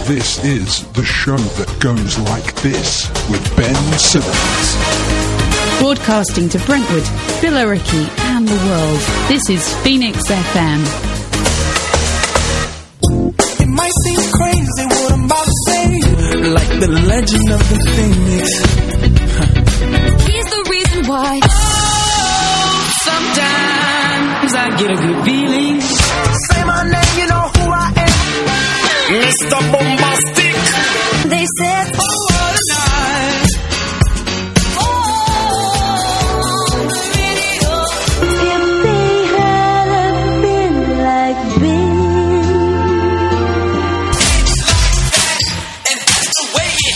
This is the show that goes like this with Ben Simmons. Broadcasting to Brentwood, Billericay and the world. This is Phoenix FM. It might seem crazy what I'm about to say, like the legend of the Phoenix. Here's the reason why. Oh, sometimes I get a good feeling. Say my name, you know who I am. Mr. Bombastic. They said, oh, what a night. Oh, the radio. If they hadn't been like this. And that's the way it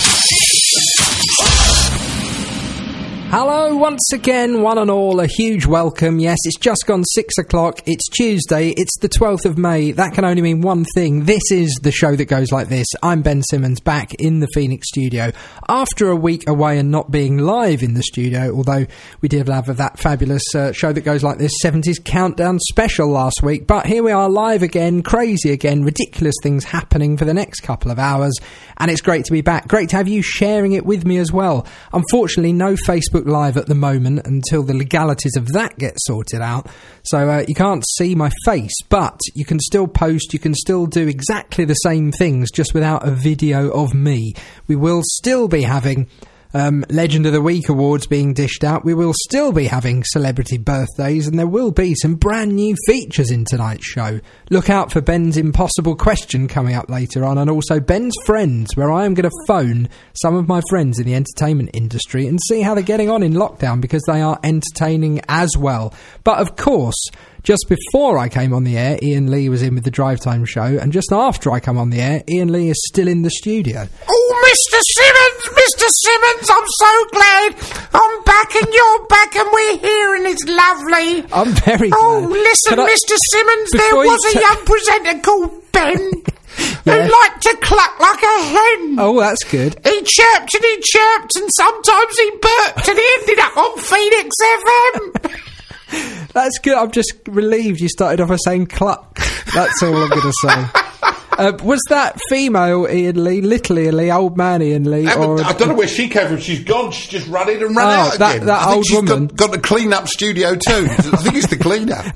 is. Hello once again, one and all, a huge welcome. Yes, it's just gone 6 o'clock, it's Tuesday, it's the 12th of May. That can only mean one thing. This is the show that goes like this. I'm Ben Simmons, back in the Phoenix studio after a week away and not being live in the studio, although we did have that fabulous show that goes like this 70s Countdown special last week. But here we are, live again, crazy again, ridiculous things happening for the next couple of hours, and it's great to be back. Great to have you sharing it with me as well. Unfortunately, no Facebook Live at the moment until the legalities of that get sorted out, so you can't see my face, but you can still post, you can still do exactly the same things, just without a video of me. We will still be having Legend of the Week awards being dished out. We will still be having celebrity birthdays, and there will be some brand new features in tonight's show. Look out for Ben's impossible question coming up later on, and also Ben's Friends, where I am going to phone some of my friends in the entertainment industry and see how they're getting on in lockdown, because they are entertaining as well. But of course, just before I came on the air, Ian Lee was in with the Drive Time show, and just after I come on the air, Ian Lee is still in the studio. Oh, Mr. Simmons, I'm so glad I'm back and you're back and we're here and it's lovely. I'm very Oh, glad. listen, Mr. Simmons, there before you was a young presenter called Ben Yeah. who liked to cluck like a hen. Oh, that's good. He chirped and sometimes he burped and he ended up on Phoenix FM. That's good. I'm just relieved you started off by saying cluck. That's all I'm going to say. Was that female Ian Lee, little Ian Lee, old man Ian Lee? Or I don't know where she came from. She's gone. She's just run in and run out again. That I think old she's woman. got the clean-up studio too. I think it's the clean-up.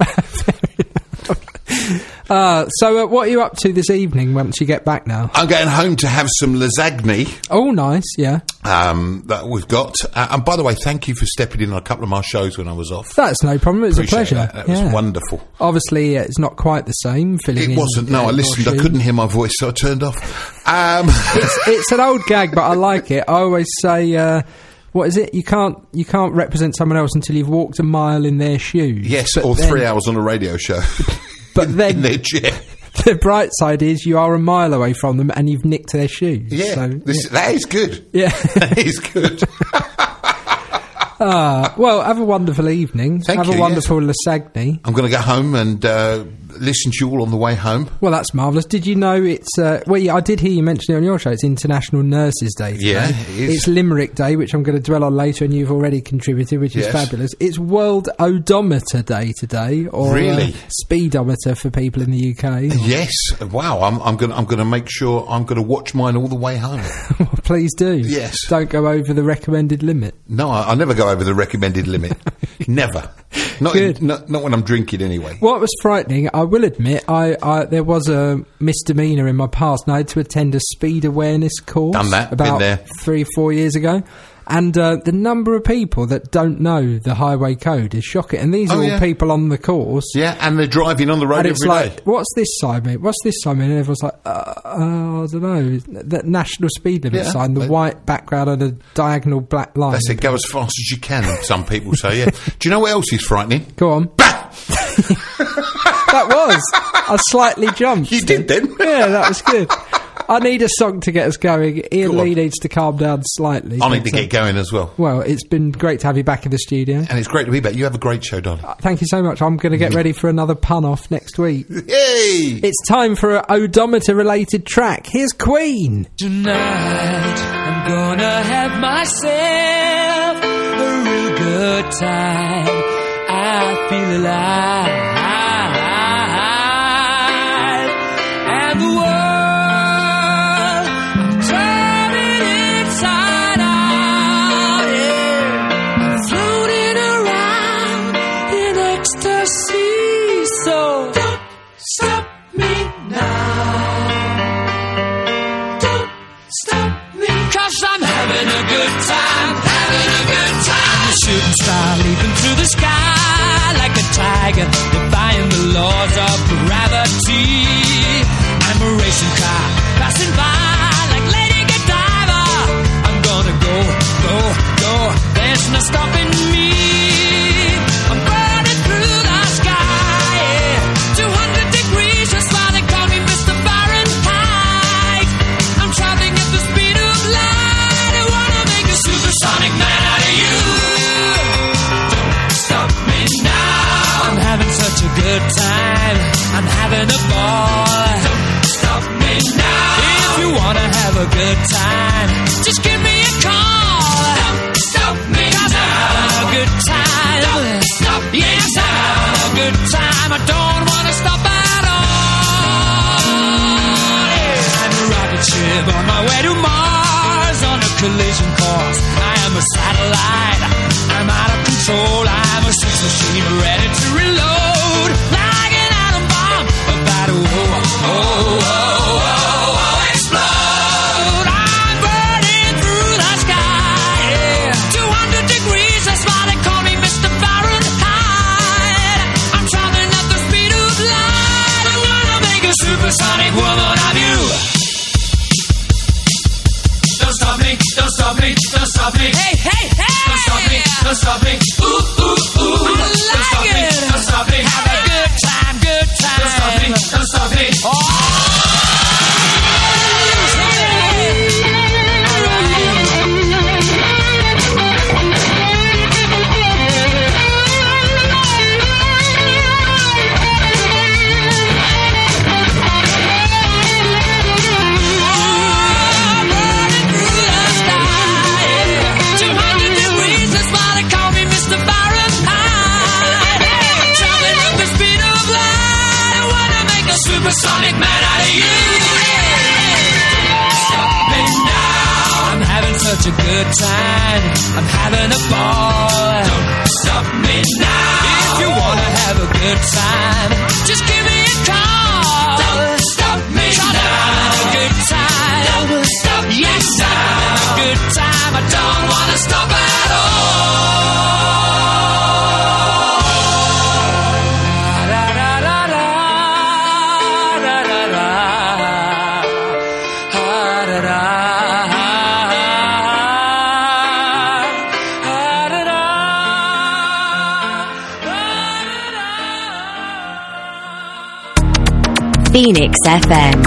So what are you up to this evening once you get back now? I'm going home to have some lasagna Oh, nice, yeah. that we've got. And by the way, thank you for stepping in on a couple of my shows when I was off. That's no problem. It was Appreciate a pleasure. That was wonderful. Obviously, it's not quite the same. Filling It wasn't. in, No, I listened. I couldn't hear my voice, so I turned off. It's an old gag, but I like it. I always say, what is it? You can't represent someone else until you've walked a mile in their shoes. Yes, But or then- 3 hours on a radio show. But then in their chair. the bright side is you are a mile away from them and you've nicked their shoes. Yeah, So, that is good. yeah. That is good. Well, have a wonderful evening. Thank have you, a wonderful lasagna. I'm going to go home and listen to you all on the way home. Well, that's marvellous. Did you know it's... I did hear you mention it on your show. It's International Nurses Day today. Yeah, it is. It's Limerick Day, which I'm going to dwell on later, and you've already contributed, which is Yes. fabulous. It's World Odometer Day today, or Really? speedometer for people in the UK. Yes. Wow. I'm going to make sure I'm going to watch mine all the way home. Please do. Yes. Don't go over the recommended limit. No, I never go over the recommended limit. Never. Not Good. not when I'm drinking anyway. What was frightening, I will admit, I there was a misdemeanour in my past, and I had to attend a speed awareness course. Done that, been about there. 3 or 4 years ago. And the number of people that don't know the highway code is shocking. And these are all yeah. people on the course. Yeah, and they're driving on the road And it's every day. like, what's this sign mean? What's this sign mean? And everyone's like, I don't know. The national speed limit Yeah, sign, the white background and a diagonal black line. That's it. Go as fast as you can. Some people say, yeah. Do you know what else is frightening? Go on. That was. I slightly jumped. You did then. Yeah, that was good. I need a song to get us going. Ian Go on. Lee needs to calm down slightly. I need but, to get going as well. Well, it's been great to have you back in the studio. And it's great to be back. You have a great show, darling. Thank you so much. I'm going to get ready for another pun off next week. Yay! It's time for an odometer-related track. Here's Queen. Tonight, I'm gonna have myself a real good time. I feel alive. And the world leaping through the sky like a tiger, defying the laws of gravity. I'm a racing car passing by like Lady Godiva. I'm gonna go, go, go. There's no stopping me. I'm burning through the sky, yeah. 200 degrees, that's why they call me Mr. Fahrenheit. I'm traveling at the speed of light. I wanna make a supersonic man out of you. Don't stop me now. I'm having such a good time. I'm having a ball. Don't stop me now. If you wanna have a good time, just give me a call. Don't stop me now. I'm having a good time. Don't stop me yes, now. I'm having a good time. I don't wanna stop at all. Yeah. I'm a rocket ship on my way to Mars on a collision course. I am a satellite. I'm out of control. I'm a sex machine ready to reload. Like an atom bomb about to explode. I'm burning through the sky, yeah. 200 degrees, that's why they call me Mr. Fahrenheit. I'm traveling at the speed of light. I wanna make a supersonic woman of you. Don't stop me, don't stop me, don't stop me. Hey, hey, hey! Don't stop me, don't stop me. Ooh, ooh, ooh. I like don't stop it. Me, don't stop me. Have a good time, good time. Don't stop me, don't stop me. Oh! Supersonic man out of you. Stop me now. I'm having such a good time. I'm having a ball. Don't stop me now. If you wanna have a good time, just give me a call. Don't stop me now. I'm having a good time. Don't stop yes, I'm having a good time. I don't wanna stop at all. Phoenix FM.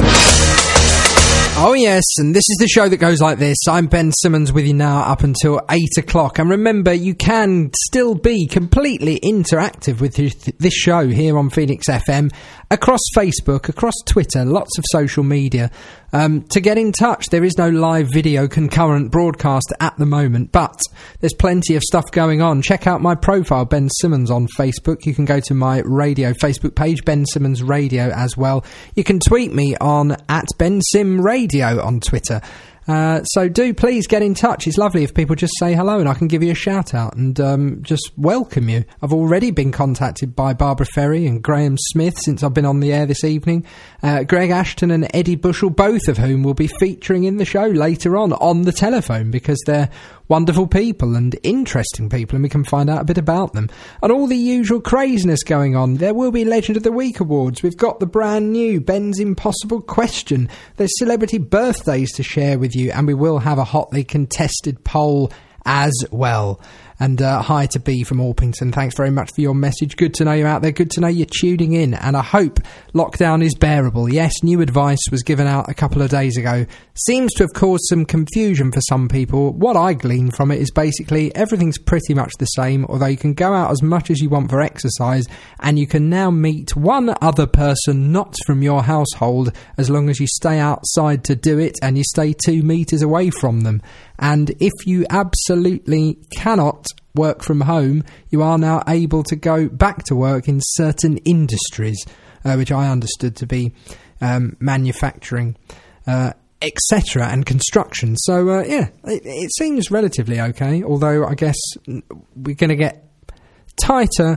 Oh yes, and this is the show that goes like this. I'm Ben Simmons with you now up until 8 o'clock. And remember, you can still be completely interactive with this show here on Phoenix FM, across Facebook, across Twitter, lots of social media. To get in touch, there is no live video concurrent broadcast at the moment, but there's plenty of stuff going on. Check out my profile, Ben Simmons, on Facebook. You can go to my radio Facebook page, Ben Simmons Radio, as well. You can tweet me on @BenSimRadio on Twitter. So do please get in touch. It's lovely if people just say hello and I can give you a shout out and just welcome you. I've already been contacted by Barbara Ferry and Graham Smith since I've been on the air this evening. Greg Ashton and Eddie Bushell, both of whom will be featuring in the show later on the telephone, because they're wonderful people and interesting people, and we can find out a bit about them. And all the usual craziness going on. There will be Legend of the Week awards. We've got the brand new Ben's Impossible Question. There's celebrity birthdays to share with you, and we will have a hotly contested poll as well. And hi to B from Orpington. Thanks very much for your message. Good to know you're out there. Good to know you're tuning in. And I hope lockdown is bearable. Yes, new advice was given out a couple of days ago. Seems to have caused some confusion for some people. What I glean from it is basically everything's pretty much the same, although you can go out as much as you want for exercise, and you can now meet one other person not from your household as long as you stay outside to do it and you stay 2 meters away from them. And if you absolutely cannot work from home, you are now able to go back to work in certain industries, which I understood to be manufacturing, etc., and construction. So, yeah, it seems relatively okay, although I guess we're going to get tighter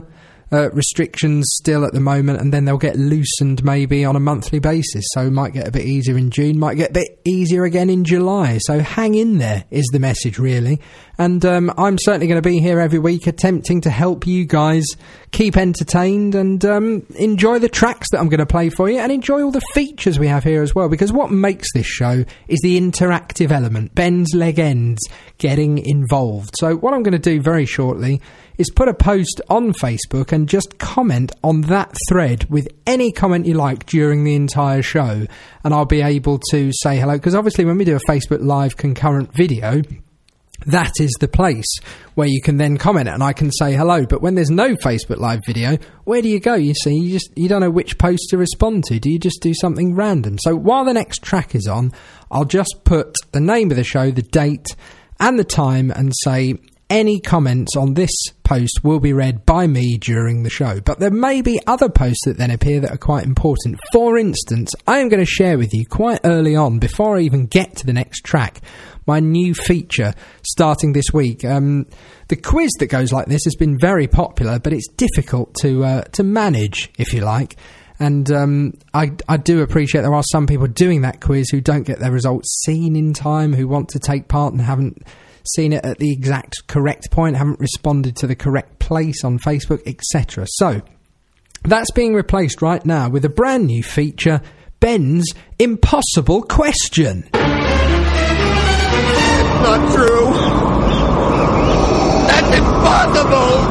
restrictions still at the moment, and then they'll get loosened maybe on a monthly basis. So it might get a bit easier in June, might get a bit easier again in July. So hang in there is the message, really. And I'm certainly going to be here every week attempting to help you guys keep entertained and enjoy the tracks that I'm going to play for you, and enjoy all the features we have here as well, because what makes this show is the interactive element, Ben's leg ends, getting involved. So what I'm going to do very shortly is put a post on Facebook and just comment on that thread with any comment you like during the entire show, and I'll be able to say hello, because obviously when we do a Facebook Live concurrent video, that is the place where you can then comment and I can say hello. But when there's no Facebook Live video, where do you go? You see, you don't know which post to respond to. Do you just do something random? So while the next track is on, I'll just put the name of the show, the date and the time, and say any comments on this post will be read by me during the show. But there may be other posts that then appear that are quite important. For instance, I am going to share with you quite early on, before I even get to the next track, my new feature starting this week. The quiz that goes like this has been very popular, but it's difficult to manage, if you like. And I do appreciate there are some people doing that quiz who don't get their results seen in time, who want to take part and haven't seen it at the exact correct point, haven't responded to the correct place on Facebook, etc. So that's being replaced right now with a brand new feature, Ben's Impossible Question. Not true. That's impossible.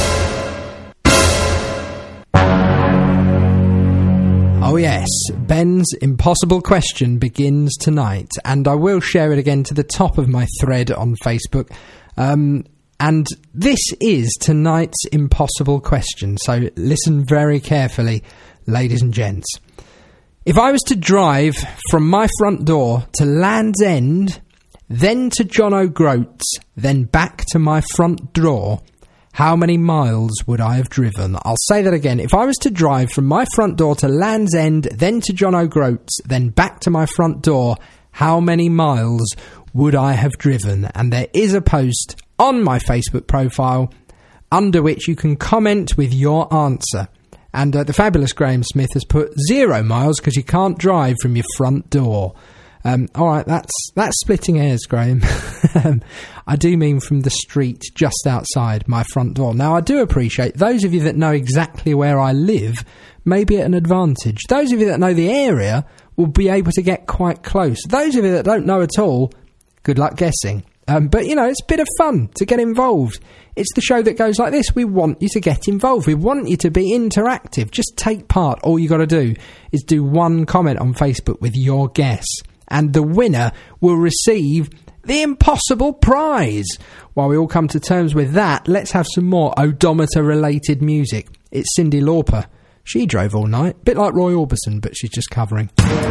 Oh yes, Ben's Impossible Question begins tonight, and I will share it again to the top of my thread on Facebook. And this is tonight's Impossible Question, so listen very carefully, ladies and gents. If I was to drive from my front door to Land's End, then to John O'Groats, then back to my front door, how many miles would I have driven? I'll say that again. If I was to drive from my front door to Land's End, then to John O'Groats, then back to my front door, how many miles would I have driven? And there is a post on my Facebook profile under which you can comment with your answer. And the fabulous Graham Smith has put 0 miles because you can't drive from your front door. All right, that's splitting hairs, Graham. I do mean from the street just outside my front door. Now, I do appreciate those of you that know exactly where I live may be at an advantage. Those of you that know the area will be able to get quite close. Those of you that don't know at all, good luck guessing. But, you know, it's a bit of fun to get involved. It's the show that goes like this. We want you to get involved. We want you to be interactive. Just take part. All you got to do is do one comment on Facebook with your guess, and the winner will receive the impossible prize. While we all come to terms with that, let's have some more odometer-related music. It's Cyndi Lauper. She drove all night. Bit like Roy Orbison, but she's just covering.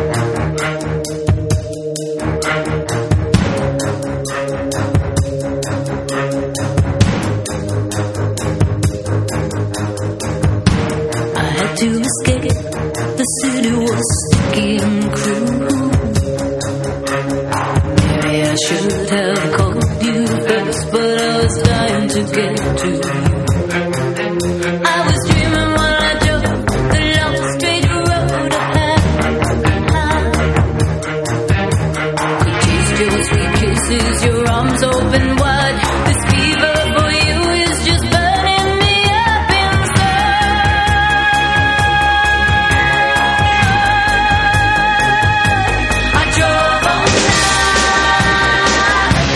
I had to escape. The city was sticky and cruel. Maybe I should have called you first, but I was dying to get to you. I was dreaming while I drove the long straight road ahead. Could taste your sweet kisses, your arms open wide. This fever for you is just burning me up inside. I drove all night.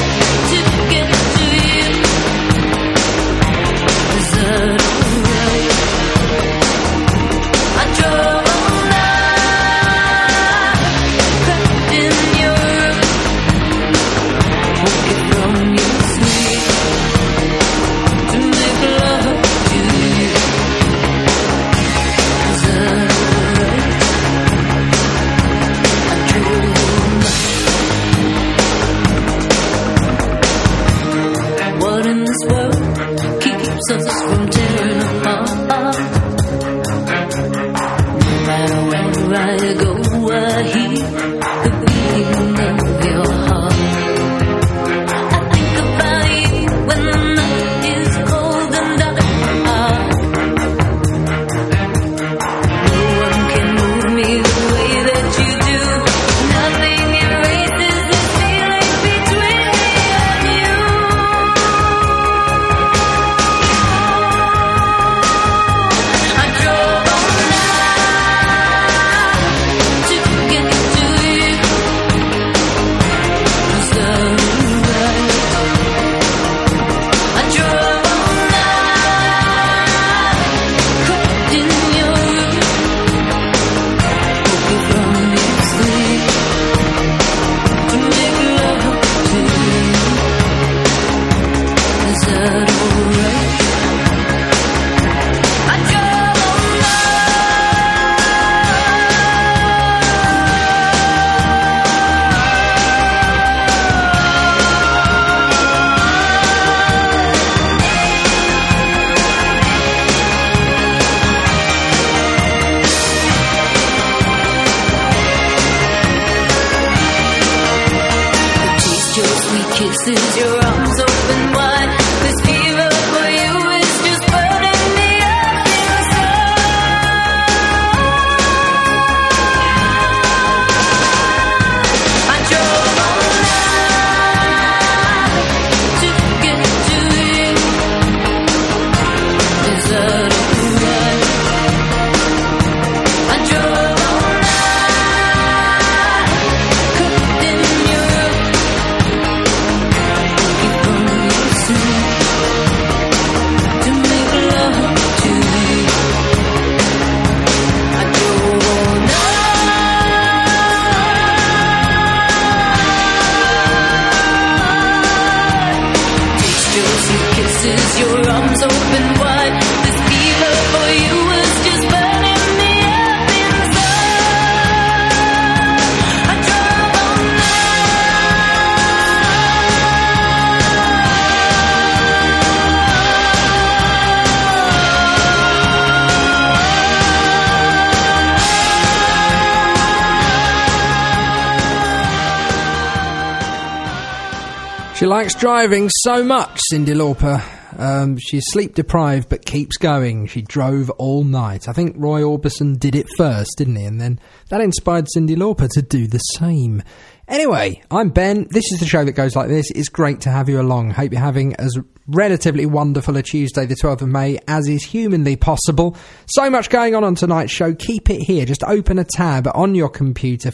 kisses, your arms open wide. This fever for you is just burning me up inside. I drove all night to get to you. Desert of the night. I drove all night, cooked in Europe. You promised to make love to you. I drove all night. Taste your sweet kisses, your arms open wide. This fever for you was just burning me up inside. I drove all She likes driving so much, Cyndi Lauper. She's sleep deprived but keeps going. She drove all night. I think Roy Orbison did it first, didn't he? And then that inspired Cyndi Lauper to do the same. Anyway, I'm Ben. This is the show that goes like this. It's great to have you along. Hope you're having as relatively wonderful a Tuesday, the 12th of May, as is humanly possible. So much going on tonight's show. Keep it here. Just open a tab on your computer,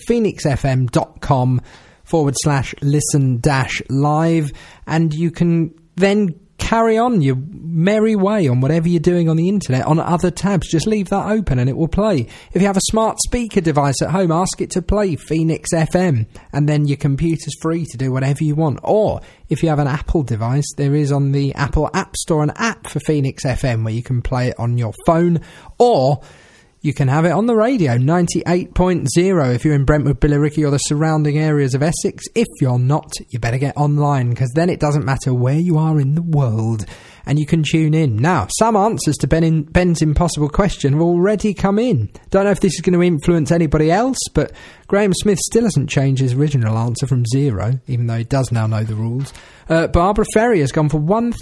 phoenixfm.com/listen-live, and you can then carry on your merry way on whatever you're doing on the internet on other tabs. Just leave that open and it will play. If you have a smart speaker device at home, ask it to play Phoenix FM, and then your computer's free to do whatever you want. Or if you have an Apple device, there is on the Apple App Store an app for Phoenix FM where you can play it on your phone, or you can have it on the radio, 98.0 if you're in Brentwood, Billericay or the surrounding areas of Essex. If you're not, you better get online, because then it doesn't matter where you are in the world and you can tune in. Now, some answers to Ben's impossible question have already come in. Don't know if this is going to influence anybody else, but Graham Smith still hasn't changed his original answer from 0, even though he does now know the rules. Barbara Ferry has gone for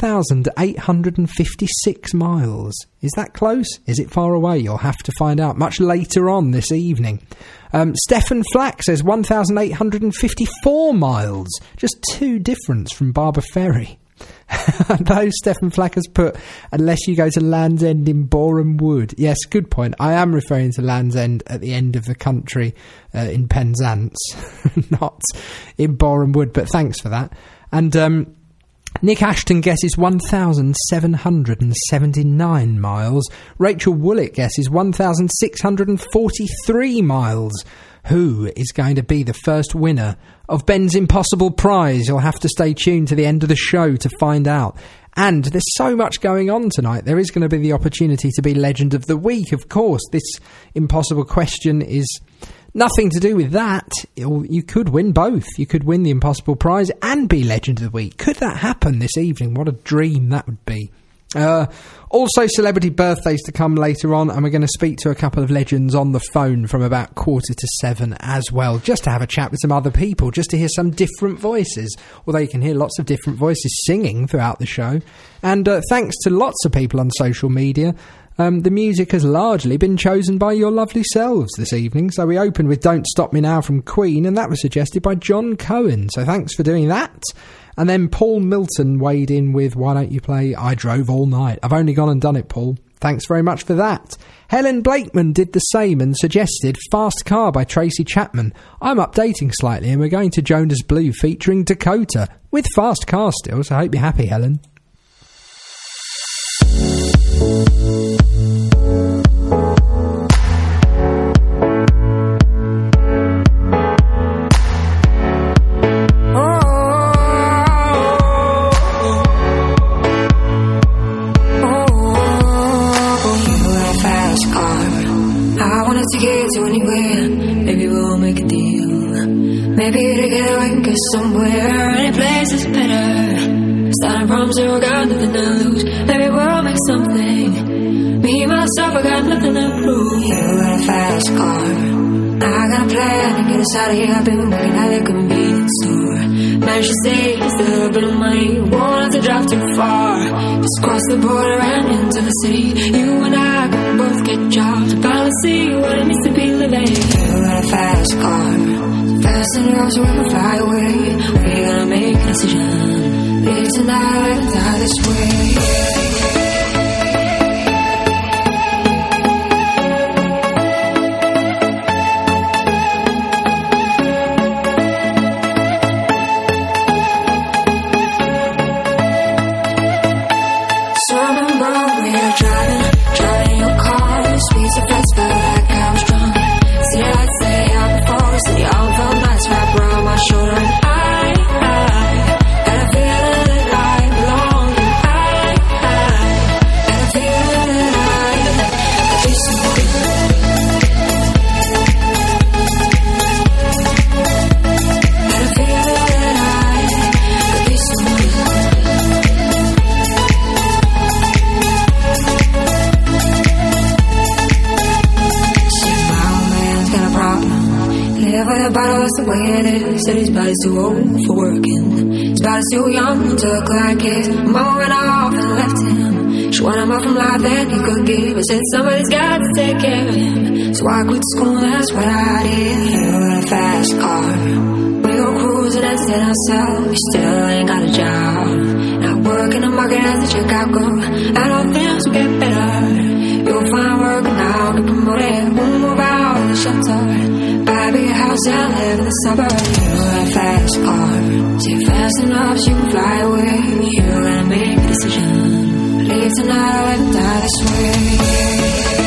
1,856 miles. Is that close? Is it far away? You'll have to find out much later on this evening. Stefan Flack says 1,854 miles. Just 2 difference from Barbara Ferry. Though Stefan Flack has put, unless you go to Land's End in Boreham Wood. Yes, good point. I am referring to Land's End at the end of the country in Penzance, not in Boreham Wood, but thanks for that. And Nick Ashton guesses 1,779 miles. Rachel Woolett guesses 1,643 miles. Who is going to be the first winner of Ben's Impossible Prize? You'll have to stay tuned to the end of the show to find out. And there's so much going on tonight. There is going to be the opportunity to be Legend of the Week, of course. This impossible question is nothing to do with that. You could win both. You could win the Impossible Prize and be Legend of the Week. Could that happen this evening? What a dream that would be. Also celebrity birthdays to come later on, and we're going to speak to a couple of legends on the phone from about 6:45 as well, just to have a chat with some other people, just to hear some different voices, although you can hear lots of different voices singing throughout the show. And thanks to lots of people on social media, the music has largely been chosen by your lovely selves this evening. So we opened with Don't Stop Me Now from Queen, and that was suggested by John Cohen, so thanks for doing that. And then Paul Milton weighed in with Why Don't You Play I Drove All Night. I've only gone and done it, Paul. Thanks very much for that. Helen Blakeman did the same and suggested Fast Car by Tracy Chapman. I'm updating slightly and we're going to Jonas Blue featuring Dakota with Fast Car still, so I hope you're happy, Helen. Somewhere, any place is better. Starting from zero, got nothing to lose. Maybe we'll make something. Me, myself, I got nothing to prove. You got a fast car. I got a plan to get us out of here. I've been working at a convenience store. managed to save just a little bit of money. Won't have to drive too far, just cross the border and into the city. You and I can both get jobs, finally see what it means to be living. You got a fast car, so fast enough so we can fly away. We're gonna make a decision, live tonight and die this way. The way it is, said his body's too old for working. His body's too young to look like it. Mama went off and left him. She wanted more from life than he could give. But said somebody's got to take care of him. So I quit school, that's what I did. You got a fast car, we go cruising and entertain ourselves. We still ain't got a job, not working the market as a Chicago. And all things will get better. You'll find work now, get promoted. We'll move out of the shelter, buy a big house and live in the suburbs. You got a fast car, say fast enough so you can fly away. You gotta make a decision, live tonight and die this way.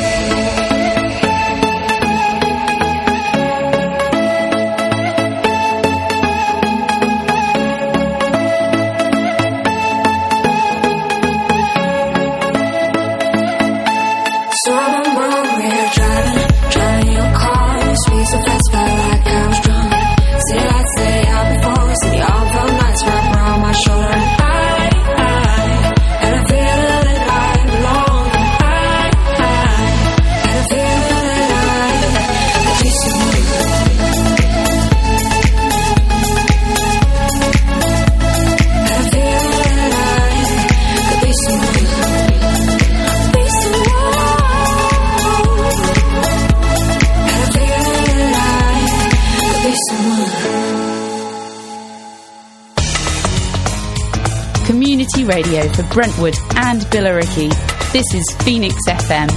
Community radio for Brentwood and Billericay. This is Phoenix FM.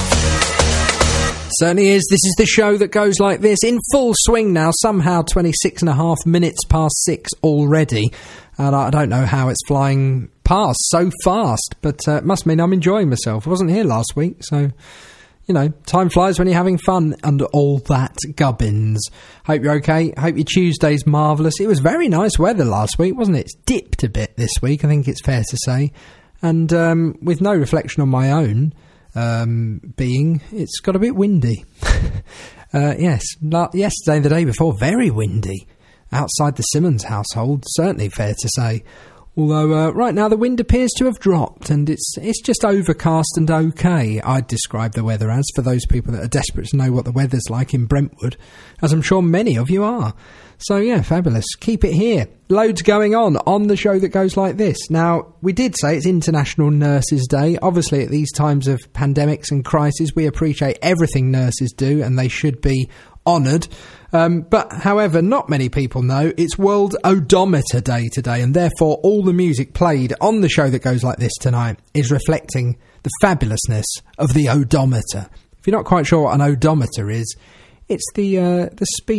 Certainly is. This is the show that goes like this, in full swing now, somehow 26.5 minutes past 6 already. And I don't know how it's flying past so fast, but it must mean I'm enjoying myself. I wasn't here last week, so, you know, time flies when you're having fun under all that gubbins. Hope you're okay. Hope your Tuesday's marvellous. It was very nice weather last week, wasn't it? It's dipped a bit this week, I think it's fair to say. And with no reflection on my own being, it's got a bit windy. Yes, yesterday and the day before, very windy. Outside the Simmons household, certainly fair to say. Although right now the wind appears to have dropped and it's just overcast and okay, I'd describe the weather as, for those people that are desperate to know what the weather's like in Brentwood, as I'm sure many of you are. So yeah, fabulous. Keep it here. Loads going on the show that goes like this. Now, we did say it's International Nurses Day. Obviously, at these times of pandemics and crises, we appreciate everything nurses do and they should be honoured. But, however, not many people know it's World Odometer Day today, and therefore all the music played on the show that goes like this tonight is reflecting the fabulousness of the odometer. If you're not quite sure what an odometer is, it's the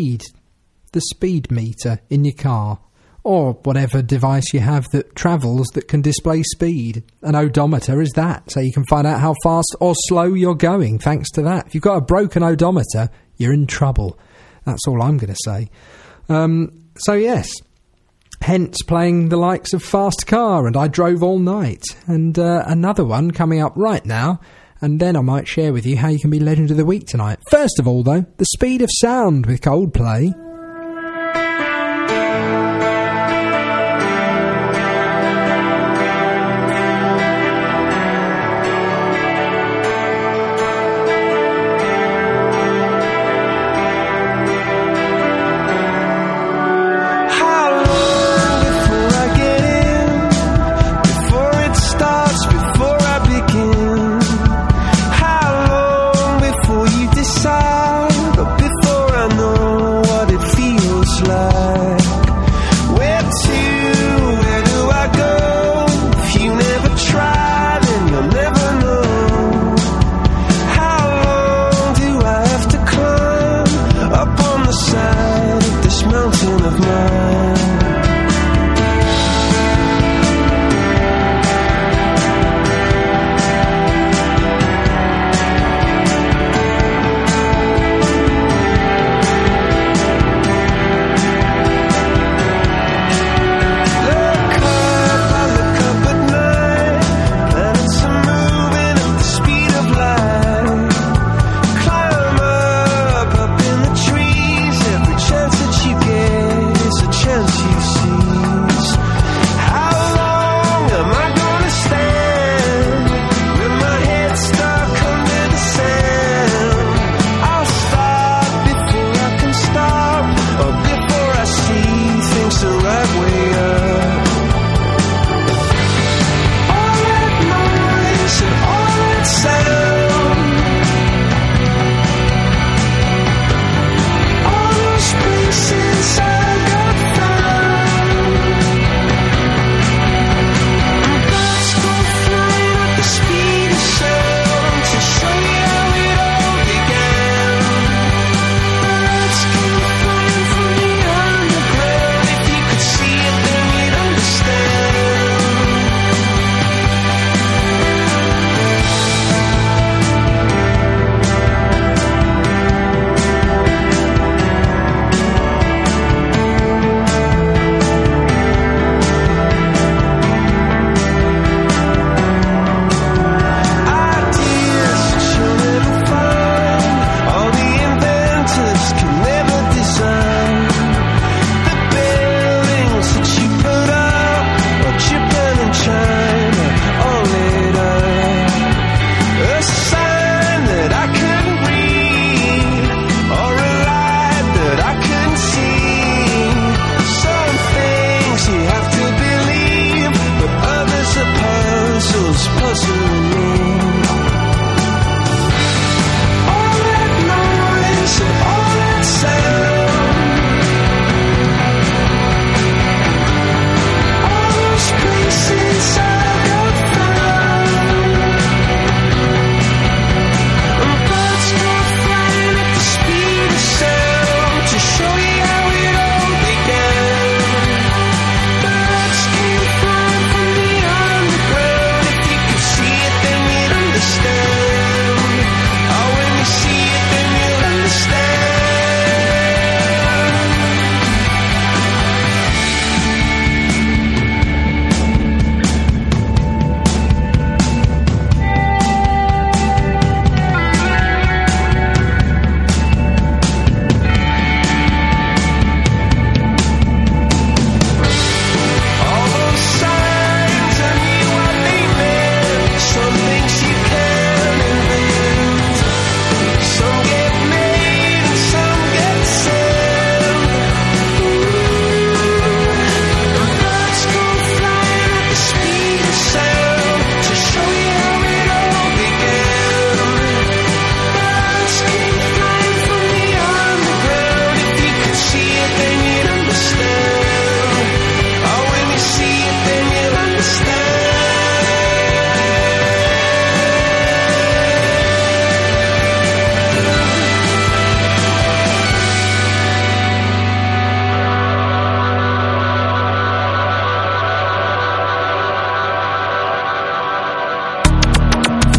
speed meter in your car, or whatever device you have that travels that can display speed. An odometer is that, so you can find out how fast or slow you're going thanks to that. If you've got a broken odometer, you're in trouble. That's all I'm going to say. So yes, hence playing the likes of Fast Car and I Drove All Night, and another one coming up right now, and then I might share with you how you can be Legend of the Week tonight. First of all, though, The Speed of Sound with Coldplay. How long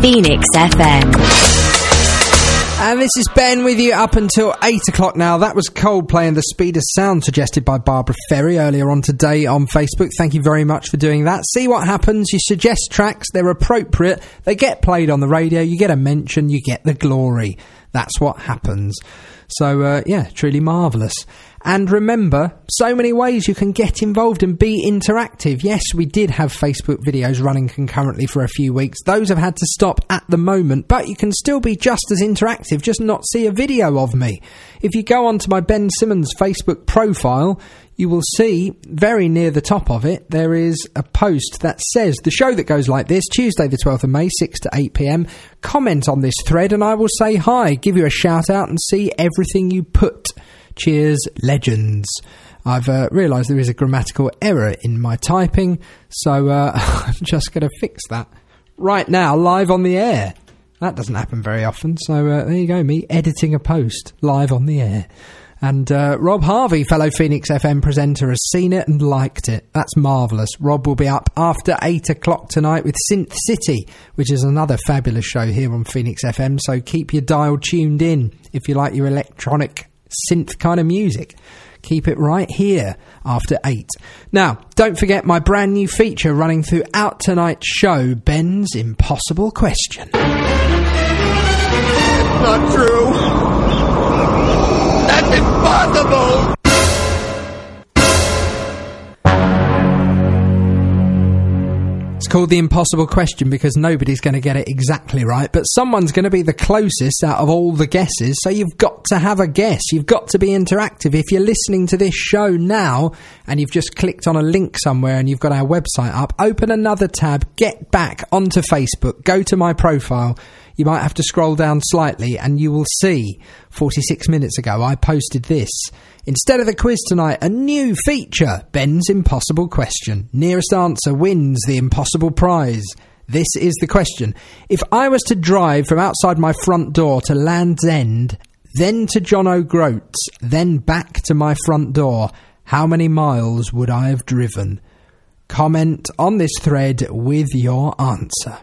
Phoenix FM. And this is Ben with you up until 8 o'clock now. That was Coldplay and the Speed of Sound, suggested by Barbara Ferry earlier on today on Facebook. Thank you very much for doing that. See what happens. You suggest tracks, they're appropriate, they get played on the radio, you get a mention, you get the glory. That's what happens. So, yeah, truly marvellous. And remember, so many ways you can get involved and be interactive. Yes, we did have Facebook videos running concurrently for a few weeks. Those have had to stop at the moment, but you can still be just as interactive, just not see a video of me. If you go onto my Ben Simmons Facebook profile, you will see very near the top of it, there is a post that says, the show that goes like this, Tuesday the 12th of May, 6 to 8 p.m. Comment on this thread and I will say hi, give you a shout out and see everything you put. Cheers, legends. I've realised there is a grammatical error in my typing, so I'm just going to fix that right now, live on the air. That doesn't happen very often, so there you go, me editing a post live on the air. And Rob Harvey, fellow Phoenix FM presenter, has seen it and liked it. That's marvellous. Rob will be up after 8 o'clock tonight with Synth City, which is another fabulous show here on Phoenix FM, so keep your dial tuned in if you like your electronic synth kind of music. Keep it right here after 8. Now, don't forget my brand new feature running throughout tonight's show, Ben's Impossible Question. It's not true. That's impossible. It's called The Impossible Question because nobody's going to get it exactly right, but someone's going to be the closest out of all the guesses, so you've got to have a guess. You've got to be interactive. If you're listening to this show now and you've just clicked on a link somewhere and you've got our website up, open another tab, get back onto Facebook, go to my profile. You might have to scroll down slightly and you will see 46 minutes ago I posted this. Instead of the quiz tonight, a new feature, Ben's Impossible Question. Nearest answer wins the impossible prize. This is the question. If I was to drive from outside my front door to Land's End, then to John O'Groats, then back to my front door, how many miles would I have driven? Comment on this thread with your answer.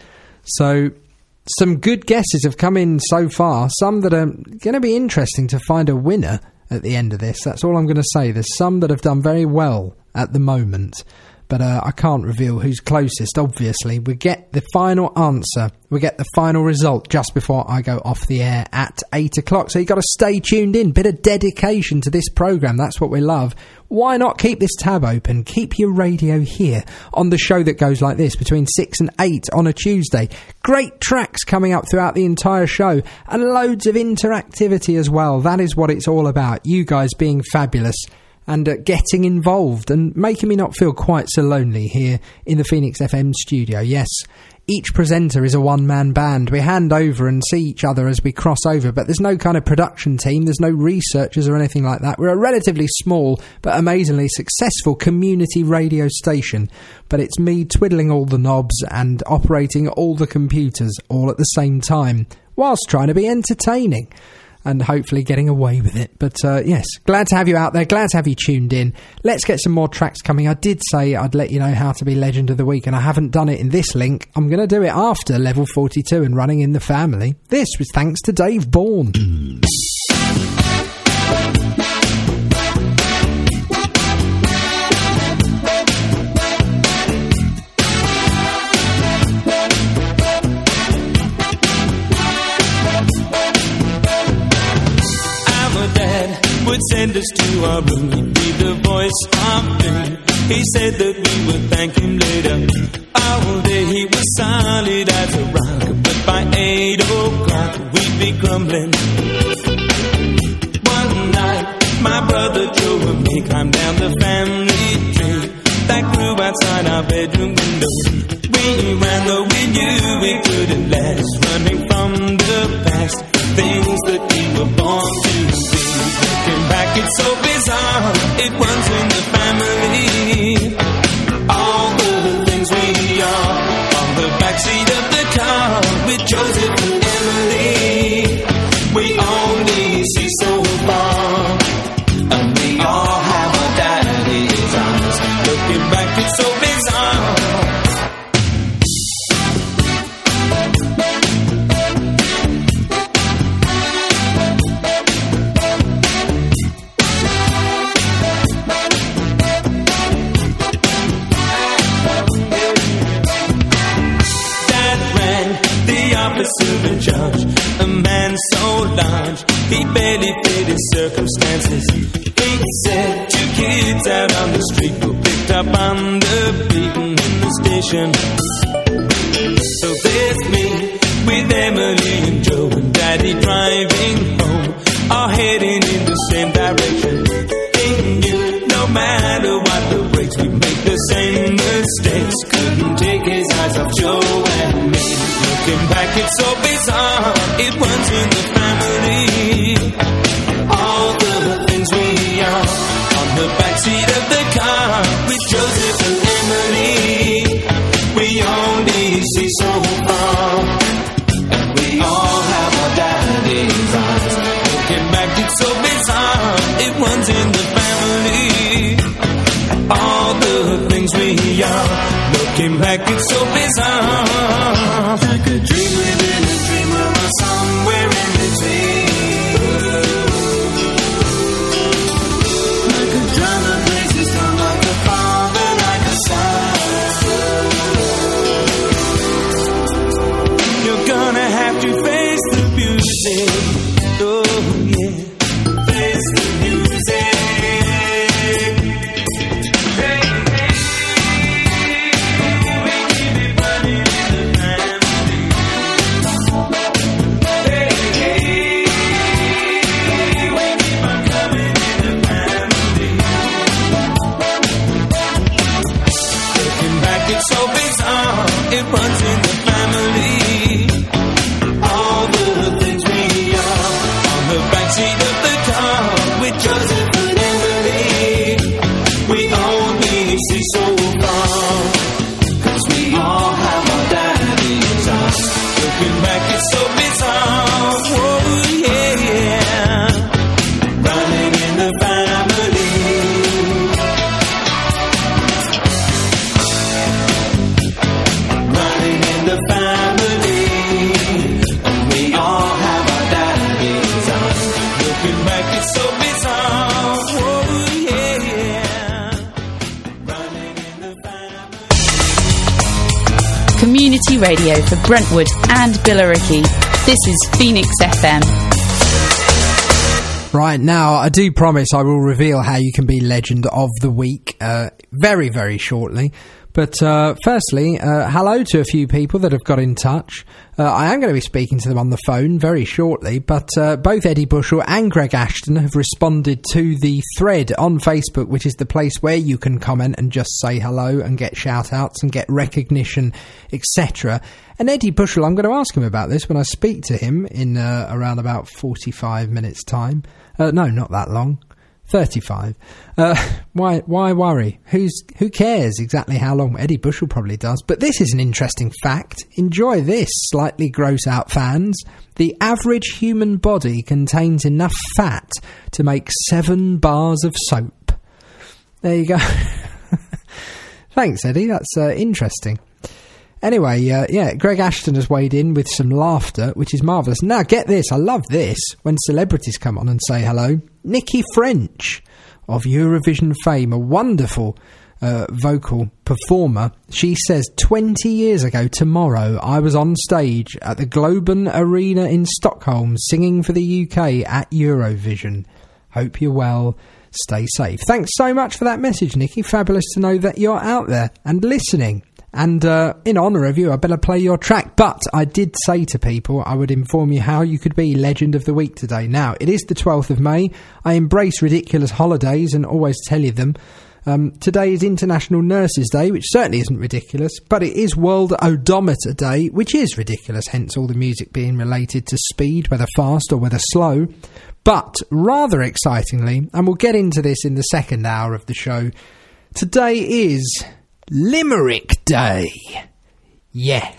So, some good guesses have come in so far, some that are going to be interesting to find a winner at the end of this. That's all I'm going to say. There's some that have done very well at the moment, but I can't reveal who's closest, obviously. We get the final answer, we get the final result just before I go off the air at 8 o'clock, so you've got to stay tuned in. Bit of dedication to this programme, that's what we love. Why not keep this tab open? Keep your radio here on the show that goes like this between 6 and 8 on a Tuesday. Great tracks coming up throughout the entire show and loads of interactivity as well. That is what it's all about. You guys being fabulous and getting involved and making me not feel quite so lonely here in the Phoenix FM studio. Yes, each presenter is a one-man band. We hand over and see each other as we cross over, but there's no kind of production team, there's no researchers or anything like that. We're a relatively small but amazingly successful community radio station, but it's me twiddling all the knobs and operating all the computers all at the same time, whilst trying to be entertaining and hopefully getting away with it. But yes, glad to have you out there, glad to have you tuned in. Let's get some more tracks coming. I did say I'd let you know how to be Legend of the Week, and I haven't done it in this link. I'm going to do it after level 42 and running in the family. This was thanks to Dave Bourne. Would send us to our room, he'd be the voice of doom. He said that we would thank him later. All day he was solid as a rock, but by 8 o'clock we'd be crumbling. One night, my brother Joe and me climbed down the family tree that grew outside our bedroom window. We ran though we knew we couldn't last, running from the past, things that we were born to be. Looking back, it's so bizarre. It runs in the family. All the things we are on the backseat of the car with Joseph and Emily. We only see so far, and we all have our daddy's arms. Looking back, it's so bizarre. really fitted circumstances. Fate said 2 kids out on the street were picked up on the beaten in the station. So there's me with Emily and Joe and Daddy driving home, all heading in the same direction. They knew no matter what the breaks, we make the same mistakes. Couldn't take his eyes off Joe and me. Looking back, it's so bizarre. It runs in the family. All the things we are on the backseat of the car with Joseph and Emily. We only see so far, and we all have our daddy's eyes. Looking back, it's so bizarre. It runs in the family. All the things we are. Looking back, it's so bizarre. Like a dream within a dream, or somewhere in between. Like a drama places down, like a father, like a son. You're gonna have to face the music. Oh yeah, face the music. So bizarre, it runs in the family. All the things we are on the backseat of the car with Joseph and Emily. We only see so far, 'cause we all have our daddy's eyes. Looking back, it's so bizarre. Oh yeah, running in the family. The family, and we all have our daddy's eyes. Looking back, it's so bizarre. Oh yeah, running in the family. Community radio for Brentwood and Billericay. This is Phoenix FM. Right, now I do promise I will reveal how you can be Legend of the Week very, very shortly. But firstly, hello to a few people that have got in touch. I am going to be speaking to them on the phone very shortly, but both Eddie Bushell and Greg Ashton have responded to the thread on Facebook, which is the place where you can comment and just say hello and get shout-outs and get recognition, etc. And Eddie Bushell, I'm going to ask him about this when I speak to him in around about 45 minutes' time. No, not that long. 35. Why worry? Who cares exactly how long? Eddie Bushell probably does. But this is an interesting fact. Enjoy this, slightly gross out fans. The average human body contains enough fat to make 7 bars of soap. There you go. Thanks, Eddie. That's interesting. Anyway, yeah, Greg Ashton has weighed in with some laughter, which is marvellous. Now, get this, I love this, when celebrities come on and say hello. Nikki French of Eurovision fame, a wonderful vocal performer. She says, 20 years ago tomorrow, I was on stage at the Globen Arena in Stockholm singing for the UK at Eurovision. Hope you're well. Stay safe. Thanks so much for that message, Nikki. Fabulous to know that you're out there and listening. And in honour of you, I better play your track. But I did say to people I would inform you how you could be Legend of the Week today. Now, it is the 12th of May. I embrace ridiculous holidays and always tell you them. Today is International Nurses Day, which certainly isn't ridiculous. But it is World Odometer Day, which is ridiculous. Hence all the music being related to speed, whether fast or whether slow. But rather excitingly, and we'll get into this in the second hour of the show, today is Limerick Day. Yes.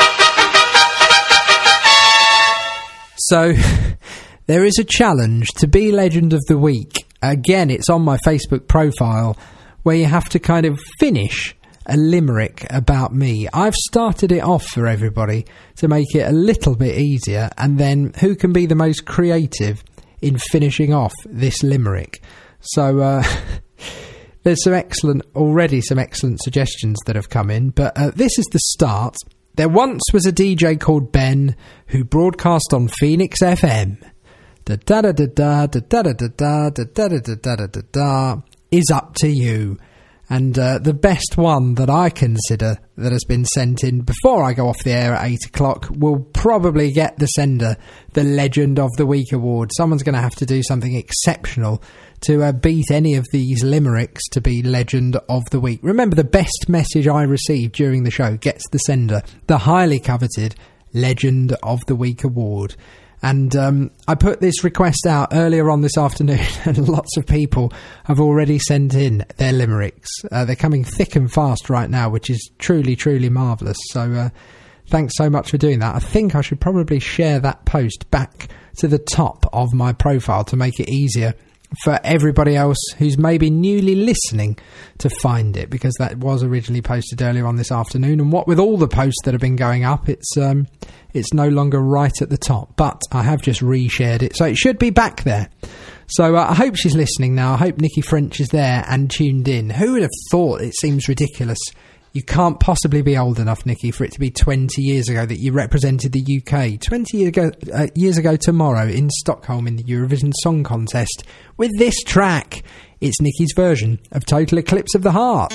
So, there is a challenge to be Legend of the Week. Again, it's on my Facebook profile, where you have to kind of finish a limerick about me. I've started it off for everybody to make it a little bit easier, and then who can be the most creative in finishing off this limerick. So, there's some excellent suggestions that have come in, but this is the start. There once was a DJ called Ben who broadcast on Phoenix FM. is up to you. And the best one that I consider that has been sent in before I go off the air at 8 o'clock will probably get the sender the Legend of the Week award. Someone's going to have to do something exceptional to beat any of these limericks to be Legend of the Week. Remember, the best message I receive during the show gets the sender the highly coveted Legend of the Week award. And I put this request out earlier on this afternoon, and lots of people have already sent in their limericks. They're coming thick and fast right now, which is truly, truly marvellous. So thanks so much for doing that. I think I should probably share that post back to the top of my profile to make it easier for everybody else who's maybe newly listening to find it, because that was originally posted earlier on this afternoon. And what with all the posts that have been going up, it's no longer right at the top, but I have just reshared it, so it should be back there. So I hope she's listening now. I hope Nikki French is there and tuned in. Who would have thought? It seems ridiculous. You can't possibly be old enough, Nikki, for it to be 20 years ago that you represented the UK. 20 years ago tomorrow in Stockholm in the Eurovision Song Contest with this track. It's Nikki's version of Total Eclipse of the Heart.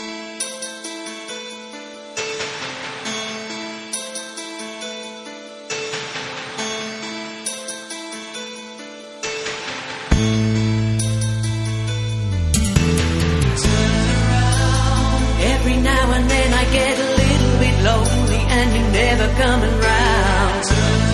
Coming round.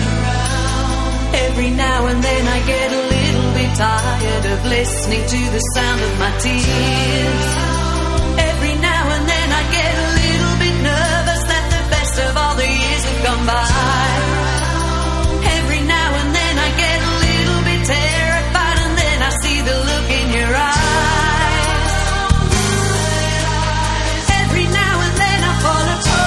Every now and then I get a little bit tired of listening to the sound of my tears. Every now and then I get a little bit nervous that the best of all the years have gone by. Every now and then I get a little bit terrified, and then I see the look in your eyes. Every now and then I fall apart.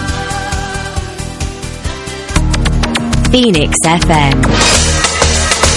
Phoenix FM.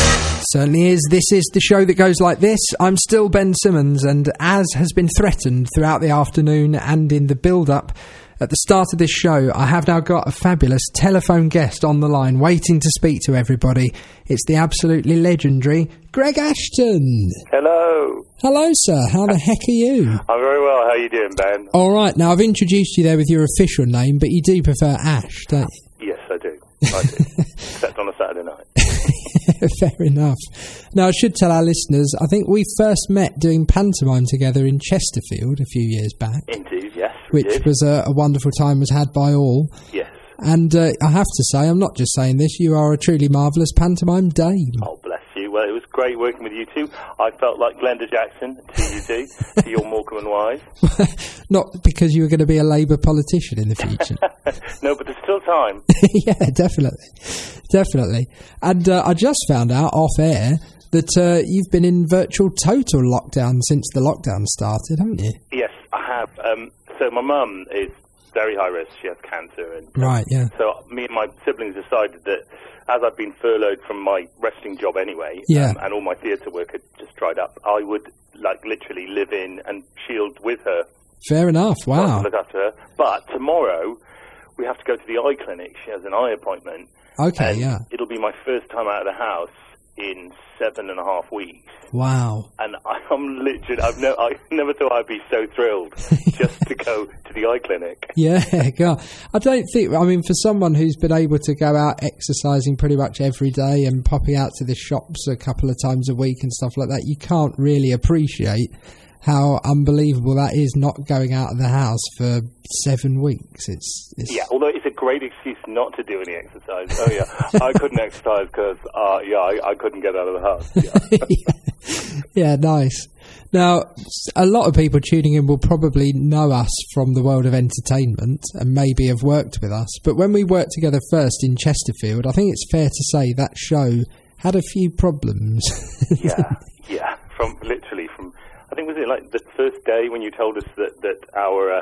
certainly is. This is the show that goes like this. I'm still Ben Simmons, and as has been threatened throughout the afternoon and in the build-up at the start of this show, I have now got a fabulous telephone guest on the line waiting to speak to everybody. It's the absolutely legendary Greg Ashton. Hello. Hello, sir. How the heck are you? I'm very well. How are you doing, Ben? All right. Now, I've introduced you there with your official name, but you do prefer Ash, don't you? Yes, I do. I do. Except on a Saturday night. Fair enough. Now, I should tell our listeners, I think we first met doing pantomime together in Chesterfield a few years back. Indeed, yes. Which was a wonderful time, was had by all. Yes. And I have to say, I'm not just saying this, you are a truly marvellous pantomime dame. Oh, bless you. Well, it was great working with you two. I felt like Glenda Jackson to you two, to your Morecambe and Wise. Not because you were going to be a Labour politician in the future. No, but there's still time. Yeah, definitely. And I just found out off air that you've been in virtual total lockdown since the lockdown started, haven't you? Yes, I have. So my mum is very high risk. She has cancer. And right, yeah. So me and my siblings decided that as I've been furloughed from my wrestling job anyway, yeah. And all my theatre work had just dried up, I would literally live in and shield with her. Fair enough, wow. To look after her. But tomorrow we have to go to the eye clinic. She has an eye appointment. Okay, and yeah. It'll be my first time out of the house in 7.5 weeks. Wow. And I'm literally, I never thought I'd be so thrilled just to go to the eye clinic. Yeah, God. I don't think, I mean, for someone who's been able to go out exercising pretty much every day and popping out to the shops a couple of times a week and stuff like that, you can't really appreciate how unbelievable that is, not going out of the house for 7 weeks. It's yeah, although it's a great excuse not to do any exercise. Oh yeah, I couldn't exercise because I couldn't get out of the house. Yeah, nice. Now, a lot of people tuning in will probably know us from the world of entertainment and maybe have worked with us. But when we worked together first in Chesterfield, I think it's fair to say that show had a few problems. Yeah. From I think, was it like the first day when you told us that our...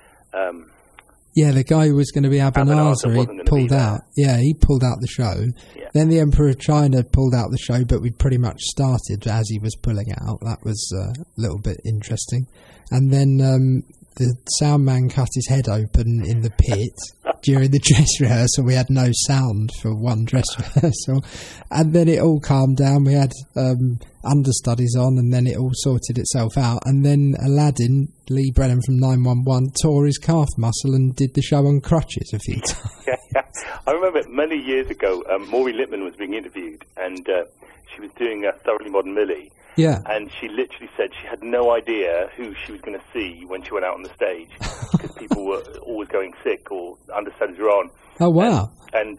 yeah, the guy who was going to be Abenazer, he pulled out. Yeah, he pulled out the show. Yeah. Then the Emperor of China pulled out the show, but we pretty much started as he was pulling it out. That was a little bit interesting. And then the sound man cut his head open in the pit during the dress rehearsal. We had no sound for one dress rehearsal. And then it all calmed down. We had understudies on, and then it all sorted itself out. And then Aladdin, Lee Brennan from 911, tore his calf muscle and did the show on crutches a few times. Yeah. I remember many years ago, Maureen Lipman was being interviewed, and she was doing Thoroughly Modern Millie. Yeah. And she literally said she had no idea who she was going to see when she went out on the stage, because people were always going sick or understudies were on. Oh, wow. And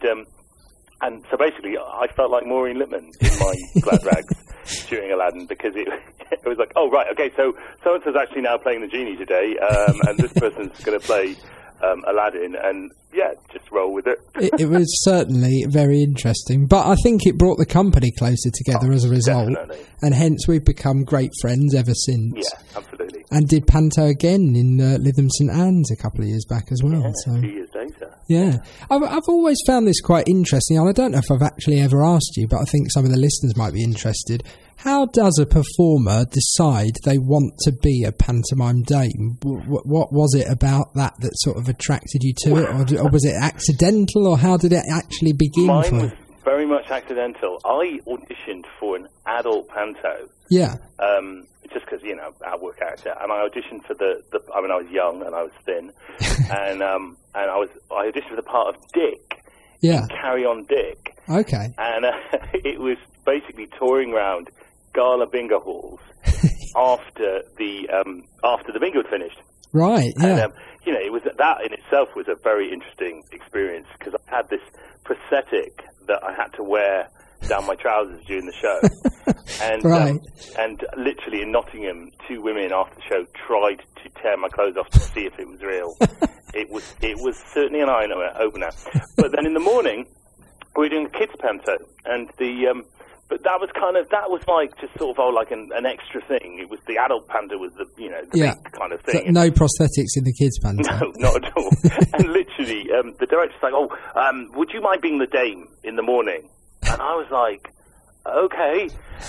so basically, I felt like Maureen Lipman in my glad rags during Aladdin, because it was like, oh, right, okay, so so-and-so's actually now playing the genie today, and this person's going to play Aladdin, and yeah, just roll with it. It was certainly very interesting, but I think it brought the company closer together as a result. Definitely. And hence we've become great friends ever since. Yeah, absolutely. And did Panto again in Lytham St Anne's a couple of years back as well. Yeah, so. a few years later. Yeah. I've always found this quite interesting, and I don't know if I've actually ever asked you, but I think some of the listeners might be interested. How does a performer decide they want to be a pantomime dame? What was it about that sort of attracted you to it, or was it accidental, or how did it actually begin? Mine was very much accidental. I auditioned for an adult panto. Yeah. Just because, I work actor, and I auditioned for I was young and I was thin, and I auditioned for the part of Dick. Yeah. Carry On Dick. Okay. And it was basically touring around gala bingo halls after the bingo had finished. Right. Yeah. And it was that in itself was a very interesting experience, because I had this prosthetic that I had to wear down my trousers during the show. And right. And literally in Nottingham, 2 women after the show tried to tear my clothes off to see if it was real. It was certainly an eye opener. But then in the morning, we were doing a kids panto, and but that was like just sort of like an extra thing. It was the adult panto was the big kind of thing. So no prosthetics in the kids panto. No, not at all. And literally, the director's like, would you mind being the dame in the morning? And I was like, okay.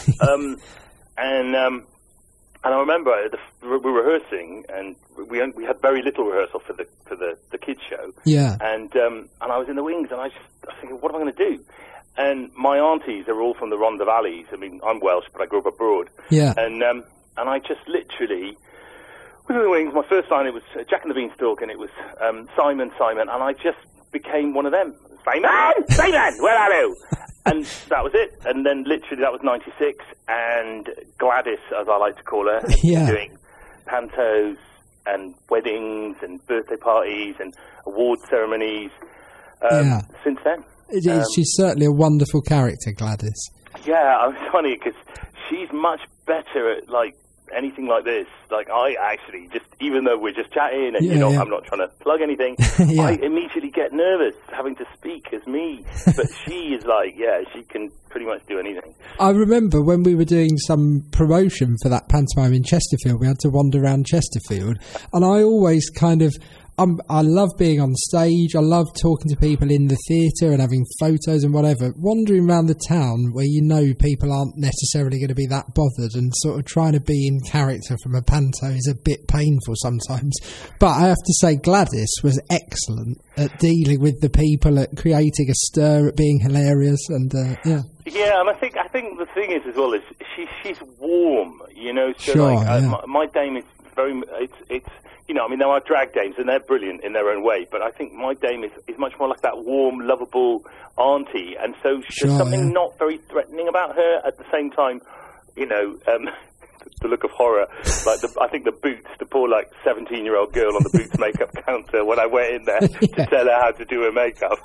And I remember we were rehearsing, and we had very little rehearsal for the kids show. Yeah. And I was in the wings, and I was thinking, what am I going to do? And my aunties are all from the Rhondda Valleys. I mean, I'm Welsh, but I grew up abroad. Yeah. And I just literally was in the wings. My first line, it was Jack and the Beanstalk, and it was Simon, and I just became one of them. Simon, where are you? And that was it. And then literally that was 96, and Gladys, as I like to call her, doing pantos and weddings and birthday parties and award ceremonies since then. She's certainly a wonderful character, Gladys. Yeah, it's funny because she's much better at anything like this. Like, I actually just, even though we're just chatting and I'm not trying to plug anything, I immediately get nervous having to speak as me. But she is she can pretty much do anything. I remember when we were doing some promotion for that pantomime in Chesterfield, we had to wander around Chesterfield, and I always I love being on stage. I love talking to people in the theatre and having photos and whatever. Wandering around the town where people aren't necessarily going to be that bothered, and sort of trying to be in character from a panto is a bit painful sometimes. But I have to say, Gladys was excellent at dealing with the people, at creating a stir, at being hilarious, and Yeah, and I think the thing is as well is she's warm, So sure, my dame is very. It's. There are drag dames, and they're brilliant in their own way, but I think my dame is much more like that warm, lovable auntie, and so there's something not very threatening about her. At the same time, the look of horror, I think the Boots, the poor 17-year-old girl on the Boots makeup counter, when I went in there to tell her how to do her makeup,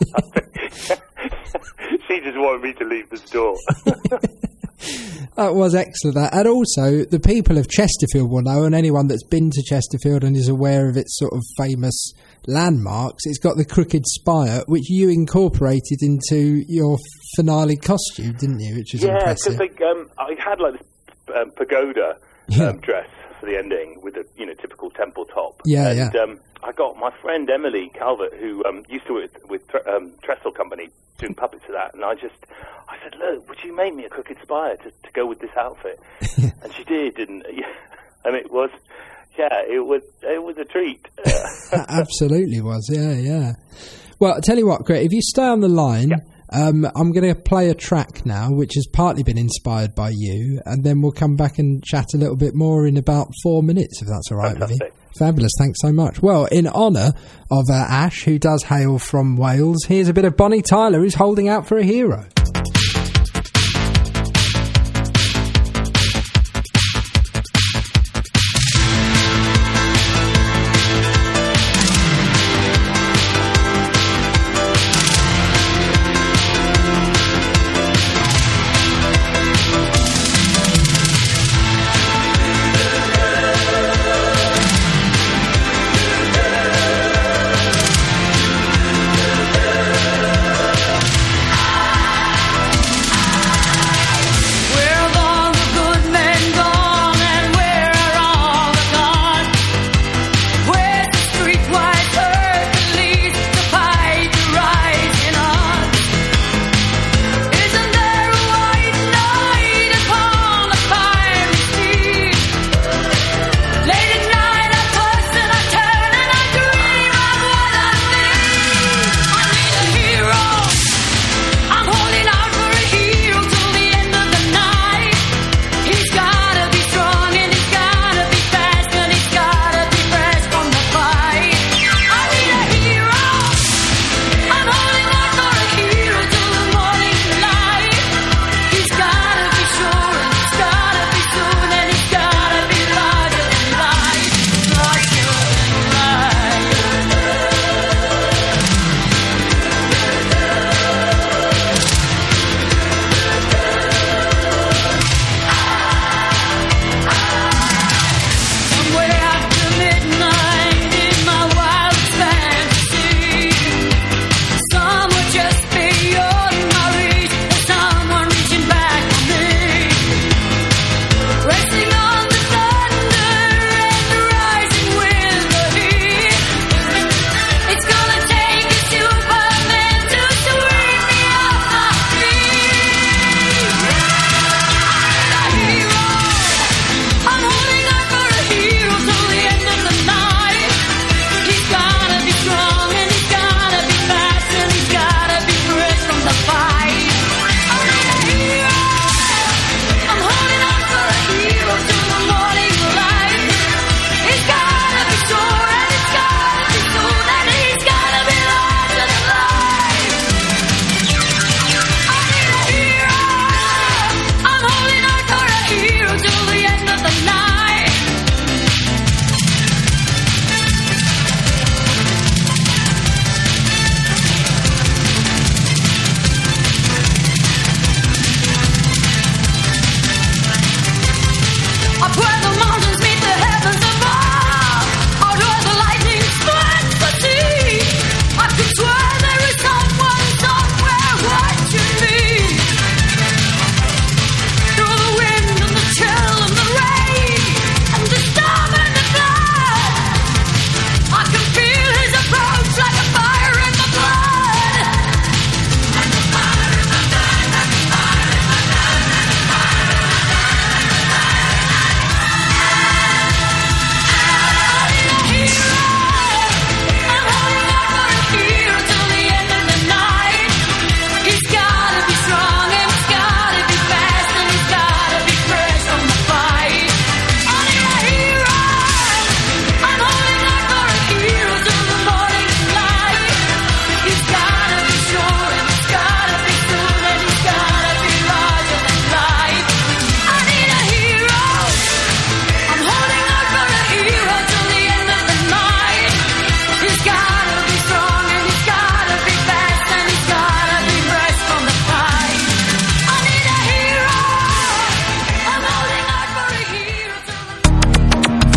she just wanted me to leave the store. That was excellent. And also, the people of Chesterfield will know, and anyone that's been to Chesterfield and is aware of its sort of famous landmarks, it's got the Crooked Spire, which you incorporated into your finale costume, didn't you? Which was impressive. Yeah, because I had this pagoda dress for the ending with the typical temple top. I got my friend Emily Calvert, who used to work with Trestle Company, doing puppets of that, and I said, look, would you make me a Crooked Spire to go with this outfit? And she did, and it was a treat. Absolutely was, yeah. Well, I'll tell you what, Greg, if you stay on the line, I'm going to play a track now, which has partly been inspired by you, and then we'll come back and chat a little bit more in about 4 minutes, if that's all right with you. Fabulous, thanks so much. Well, in honour of Ash, who does hail from Wales, here's a bit of Bonnie Tyler, who's holding out for a hero.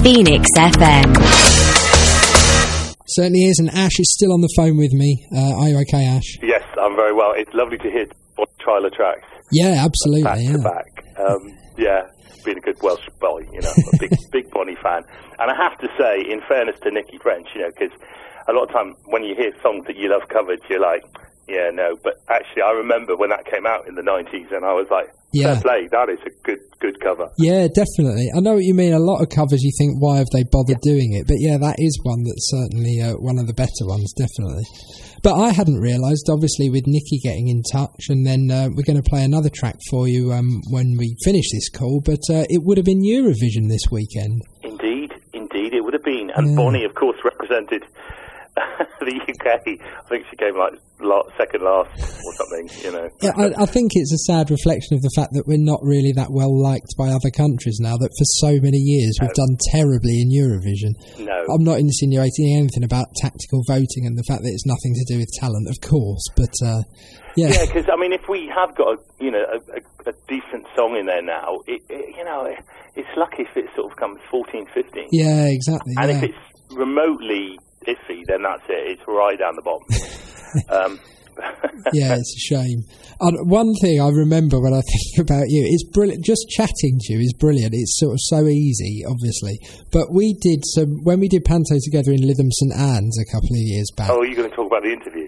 Phoenix FM. Certainly is, and Ash is still on the phone with me. Are you okay, Ash? Yes, I'm very well. It's lovely to hear Trial of Tracks. Yeah, absolutely. Back to back. Yeah, being a good Welsh boy, a big Bonnie fan. And I have to say, in fairness to Nicky French, because a lot of time when you hear songs that you love covered, you're like, yeah, no. But actually, I remember when that came out in the 90s, and I was like, fair play, that is a good cover. Yeah, definitely. I know what you mean. A lot of covers you think, why have they bothered doing it? But yeah, that is one that's certainly one of the better ones, definitely. But I hadn't realised, obviously, with Nicky getting in touch, and then we're going to play another track for you when we finish this call, but it would have been Eurovision this weekend. Indeed, it would have been. And Bonnie, of course, represented the UK. I think she came second last or something, Yeah, I think it's a sad reflection of the fact that we're not really that well liked by other countries now, that for so many years we've done terribly in Eurovision. No. I'm not insinuating anything about tactical voting and the fact that it's nothing to do with talent, of course, but yeah. Yeah, because, if we have got a decent song in there now, it's lucky if it sort of comes 14, 15. Yeah, exactly. And if it's remotely iffy, then that's it. It's right down the bottom. Yeah, it's a shame. One thing I remember when I think about you, it's brilliant. Just chatting to you is brilliant. It's sort of so easy, obviously. But when we did Panto together in Lytham St Anne's a couple of years back. Oh, you're going to talk about the interview?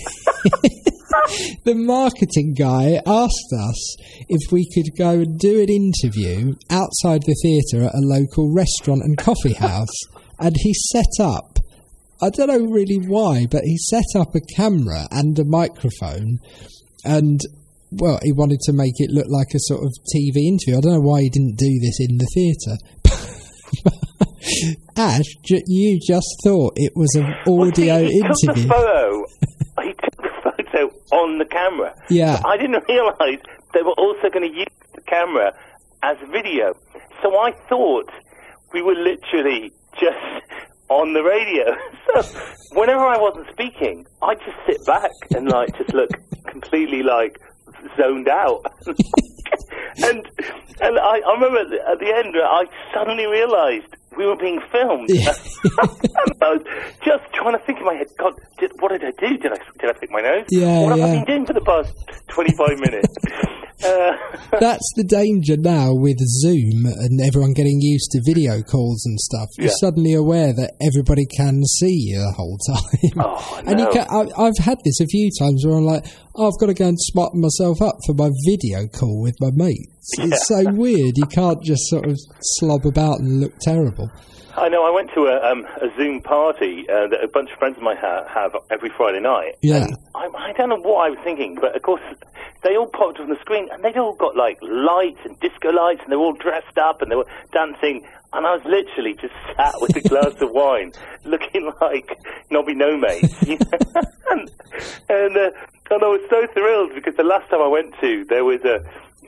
The marketing guy asked us if we could go and do an interview outside the theatre at a local restaurant and coffee house. And he set up, I don't know really why, but he set up a camera and a microphone, and, well, he wanted to make it look like a sort of TV interview. I don't know why he didn't do this in the theatre. Ash, you just thought it was an audio interview. He took the photo on the camera. Yeah. I didn't realise they were also going to use the camera as video. So I thought we were literally just on the radio. So whenever I wasn't speaking, I'd just sit back and just look completely zoned out. and I remember at the end, I suddenly realised we were being filmed. Yeah. And I was just trying to think in my head, God, what did I do? Did I pick my nose? Yeah, what have I been doing for the past 25 minutes? That's the danger now with Zoom and everyone getting used to video calls and stuff. You're suddenly aware that everybody can see you the whole time. Oh, no. And I've had this a few times where I'm like, I've got to go and smarten myself up for my video call with my mates. Yeah. It's so weird. You can't just sort of slob about and look terrible. I know. I went to a Zoom party that a bunch of friends of mine have every Friday night. Yeah. And I don't know what I was thinking, but of course they all popped on the screen, and they'd all got lights and disco lights, and they were all dressed up, and they were dancing. And I was literally just sat with a glass of wine, looking like Nobby No Mates. and I was so thrilled because the last time I went to, there was a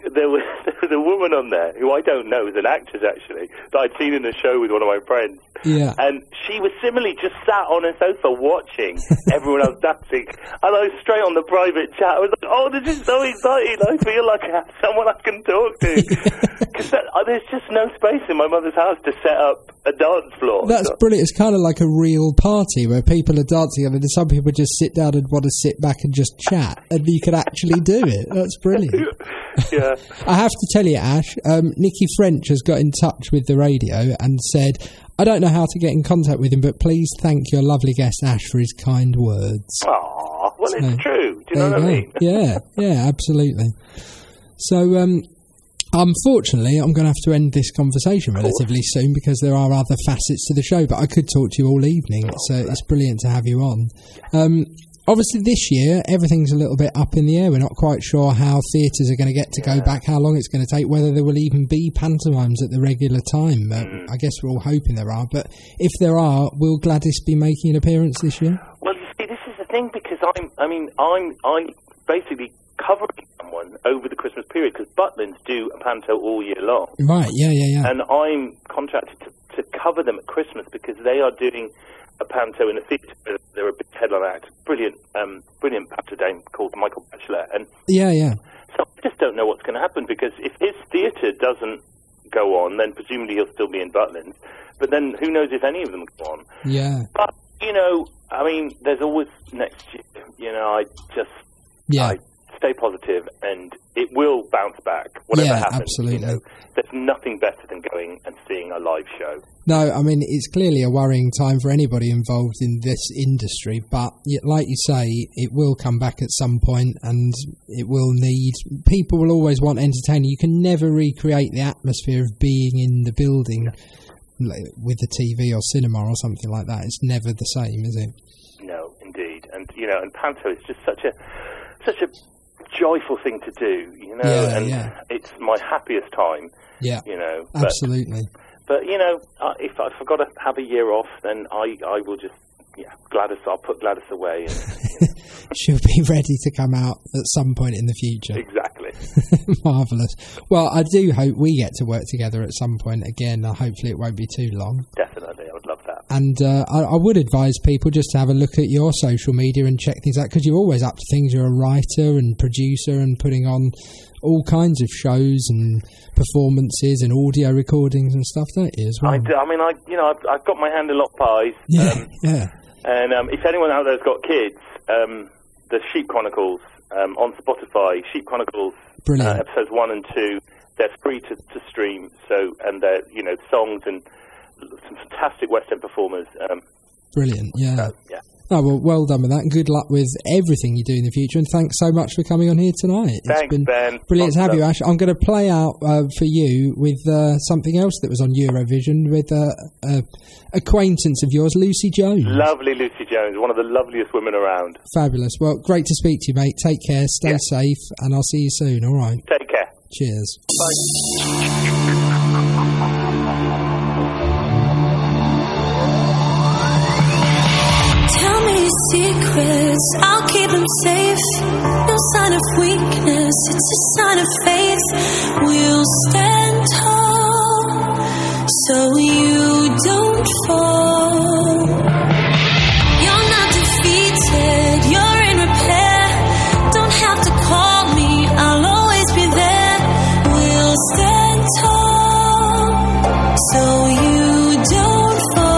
woman on there who I don't know, is an actress actually, that I'd seen in a show with one of my friends. Yeah. And she was similarly just sat on a sofa watching everyone else dancing. And I was straight on the private chat. I was like, oh, this is so exciting. I feel like I have someone I can talk to. Because there's just no space in my mother's house to set up a dance floor. That's brilliant. It's kind of like a real party where people are dancing and then some people just sit down and want to sit back and just chat. And you can actually do it. That's brilliant. Yeah. I have to tell you, Ash, Nicky French has got in touch with the radio and said, I don't know how to get in contact with him, but please thank your lovely guest, Ash, for his kind words. Aw, well, it's true. Do you know what I mean? Yeah, absolutely. So, unfortunately, I'm going to have to end this conversation relatively soon because there are other facets to the show, but I could talk to you all evening. It's brilliant to have you on. Obviously, this year, everything's a little bit up in the air. We're not quite sure how theatres are going to get to go back, how long it's going to take, whether there will even be pantomimes at the regular time. I guess we're all hoping there are. But if there are, will Gladys be making an appearance this year? Well, you see, this is the thing, because I basically covering someone over the Christmas period, because Butlins do a panto all year long. Right, yeah. And I'm contracted to cover them at Christmas because they are doing a panto in a theatre. They're a big headline act, brilliant panto dame called Michael Batchelor. And yeah. so I just don't know what's going to happen, because if his theatre doesn't go on, then presumably he'll still be in Butlins. But then who knows if any of them go on? Yeah. But, you know, I mean, there's always next year. You know, I stay positive, and it will bounce back, whatever happens. Absolutely. You know, there's nothing better than going and seeing a live show. No, I mean, it's clearly a worrying time for anybody involved in this industry, but like you say, it will come back at some point, and it will need... People will always want entertaining. You can never recreate the atmosphere of being in the building with the TV or cinema or something like that. It's never the same, is it? No, indeed. And, you know, and Panto is just such a joyful thing to do, you know, it's my happiest time, you know. Absolutely. But, you know, if I've got to have a year off, then I will just, Gladys, I'll put Gladys away. And, she'll be ready to come out at some point in the future. Exactly. Marvellous. Well, I do hope we get to work together at some point again. Hopefully it won't be too long. Definitely, I would love that. And I would advise people just to have a look at your social media and check things out, because you're always up to things. You're a writer and producer and putting on all kinds of shows and performances and audio recordings and stuff, don't you, as well? I do. I mean, I've got my hand in a lot of pies. Yeah. And if anyone out there's got kids, the Sheep Chronicles on Spotify, Sheep Chronicles episodes 1 and 2, they're free to stream. So, and they're, you know, songs and some fantastic West End performers. Brilliant, yeah. Yeah. Oh, well done with that, and good luck with everything you do in the future, and thanks so much for coming on here tonight. Thanks, been Ben. Brilliant to have you, Ash. I'm going to play out for you with something else that was on Eurovision with acquaintance of yours, Lucy Jones. Lovely Lucy Jones, one of the loveliest women around. Fabulous. Well, great to speak to you, mate. Take care, stay safe, and I'll see you soon, all right? Take care. Cheers. Bye. Tell me your secrets, I'll keep them safe. No sign of weakness, it's a sign of faith. We'll stand tall, so you don't fall. You're not defeated, you're in repair. Don't have to call me, I'll always be there. We'll stand tall, so you don't fall.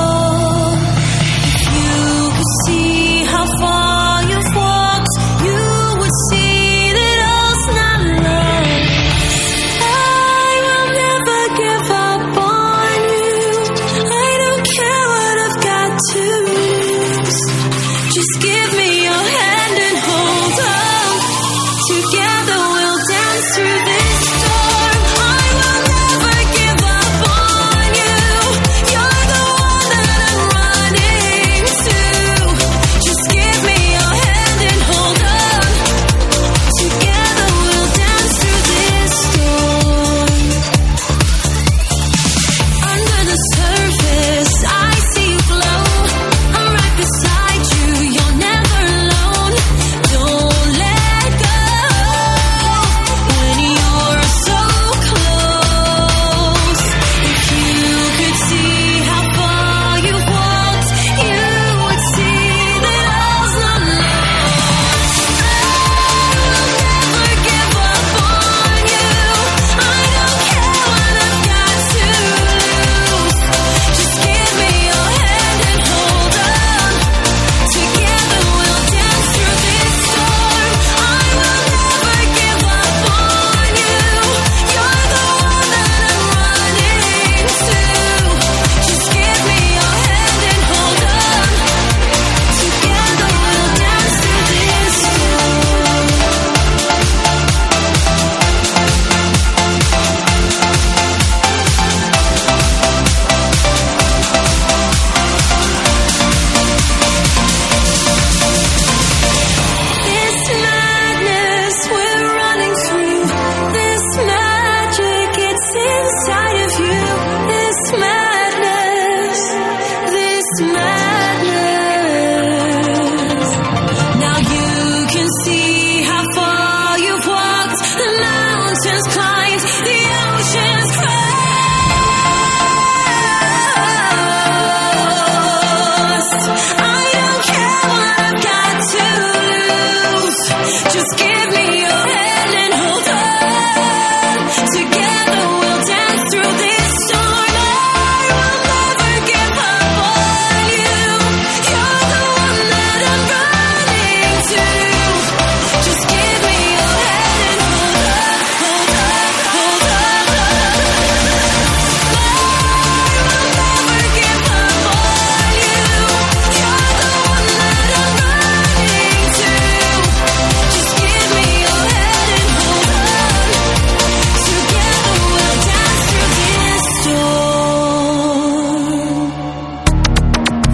See how far you've walked, you would see that all's not lost. I will never give up on you. I don't care what I've got to lose. Just give me your hand and hold on. Together we'll dance through this storm. I will never give up on you. You're the one that I'm running to. Just give me your hand and hold on. Together we'll dance through this storm. Under the surface, I see you glow. I'm right beside you, you're never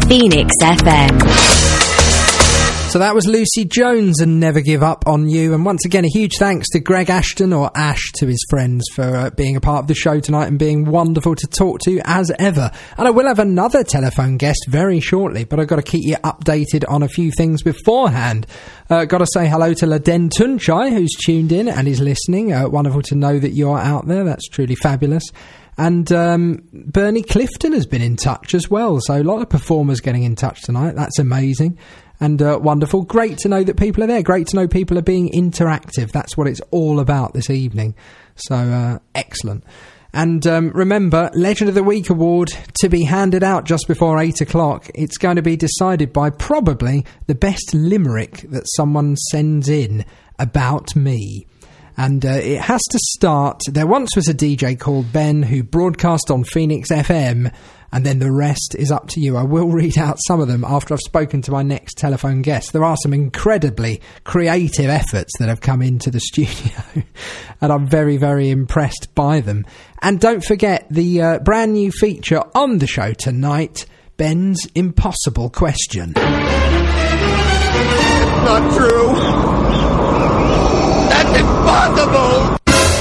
Phoenix FM. So that was Lucy Jones and Never Give Up on You. And once again, a huge thanks to Greg Ashton, or Ash to his friends, for being a part of the show tonight and being wonderful to talk to as ever. And I will have another telephone guest very shortly, but I've got to keep you updated on a few things beforehand. Got to say hello to Laden Tunchai, who's tuned in and is listening. Wonderful to know that you're out there. That's truly fabulous. And Bernie Clifton has been in touch as well. So a lot of performers getting in touch tonight. That's amazing. And wonderful. Great to know that people are there. Great to know people are being interactive. That's what it's all about this evening. So, excellent. And remember, Legend of the Week award to be handed out just before 8 o'clock. It's going to be decided by probably the best limerick that someone sends in about me. And it has to start. There once was a DJ called Ben who broadcast on Phoenix FM, and then the rest is up to you. I will read out some of them after I've spoken to my next telephone guest. There are some incredibly creative efforts that have come into the studio, and I'm very, very impressed by them. And don't forget the brand new feature on the show tonight, Ben's Impossible Question. Not true. That's impossible.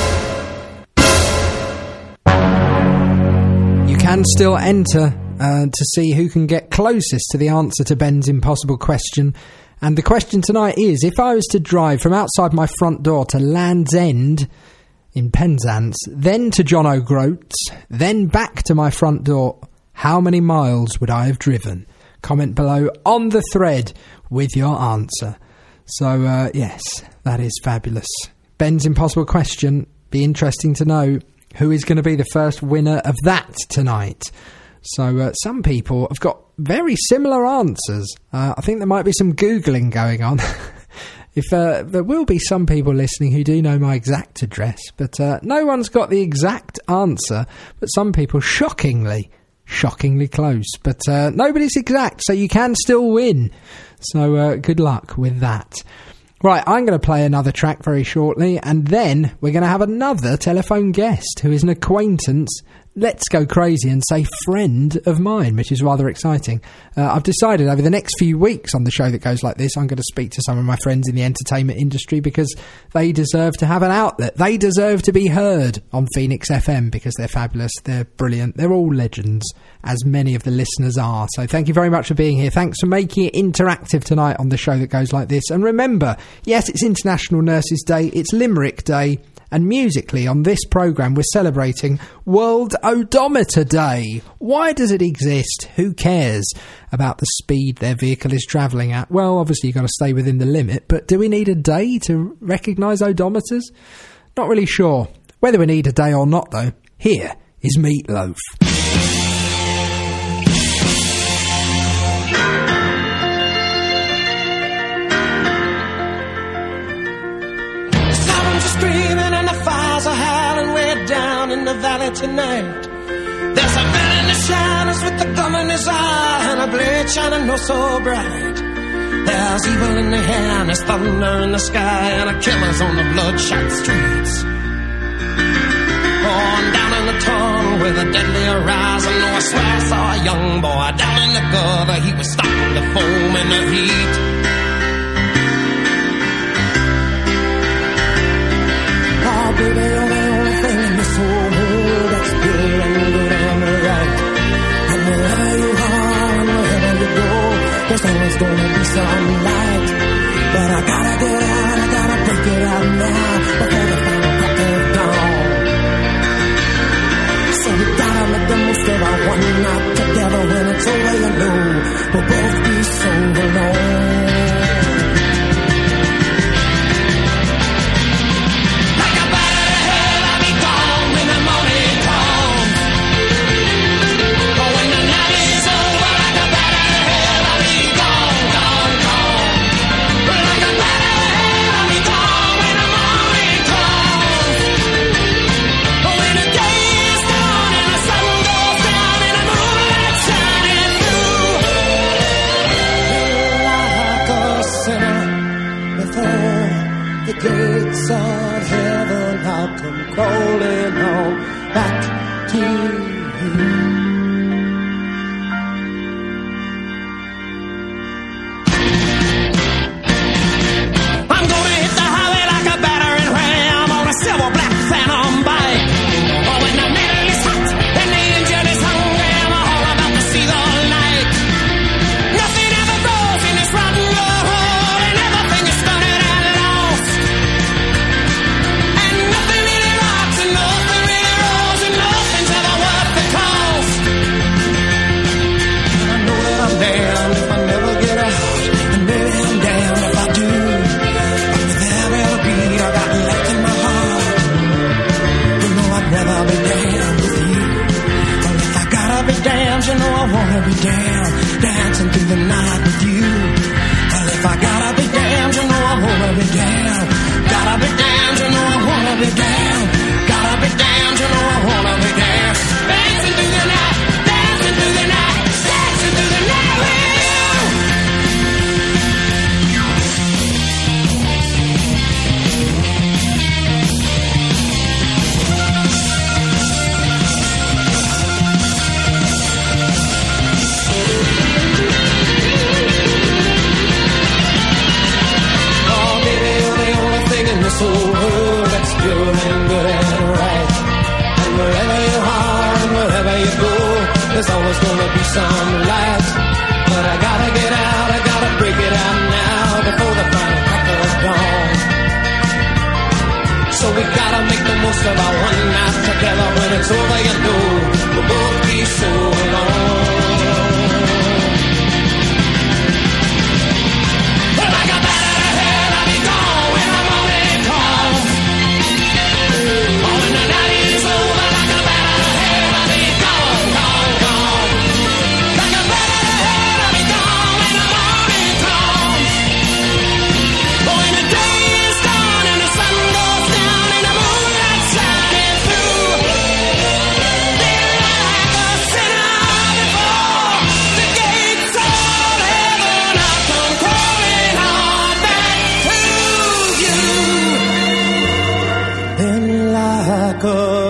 You can still enter to see who can get closest to the answer to Ben's impossible question. And the question tonight is, if I was to drive from outside my front door to Land's End in Penzance, then to John O'Groats, then back to my front door, how many miles would I have driven? Comment below on the thread with your answer. So, yes, that is fabulous. Ben's impossible question. Be interesting to know who is going to be the first winner of that tonight. So some people have got very similar answers. I think there might be some Googling going on. There will be some people listening who do know my exact address, but no one's got the exact answer. But some people, shockingly close. But nobody's exact, so you can still win. So good luck with that. Right, I'm going to play another track very shortly, and then we're going to have another telephone guest who is an acquaintance, let's go crazy and say friend of mine, which is rather exciting. I've decided over the next few weeks on the show that goes like this, I'm going to speak to some of my friends in the entertainment industry because they deserve to have an outlet. They deserve to be heard on Phoenix FM because they're fabulous, they're brilliant, they're all legends, as many of the listeners are. So thank you very much for being here. Thanks for making it interactive tonight on the show that goes like this. And remember, yes, it's International Nurses Day, it's Limerick Day, and musically on this programme we're celebrating World Odometer Day. Why does it exist? Who cares about the speed their vehicle is travelling at? Well, obviously you've got to stay within the limit, but do we need a day to recognise odometers? Not really sure. Whether we need a day or not though, here is Meatloaf. Screaming and the fires are howling way down in the valley tonight. There's a man in the shadows with the gum in his eye and a blade shining oh so bright. There's evil in the air and there's thunder in the sky and a killer's on the bloodshot streets. Oh, and down in the tunnel with a deadly horizon, oh, I swear I saw a young boy down in the gutter. He was starting to foam in the heat. Oh, baby, you're the only thing in this whole world that's pure and good and right. And wherever you are and wherever you go, there's always gonna be some light. But I gotta get out, I gotta break it out now before the final crack of dawn. So we gotta make the most of our one night together. When it's over, you know we'll both be so alone. Gates of heaven, I'll come crawling home back to you.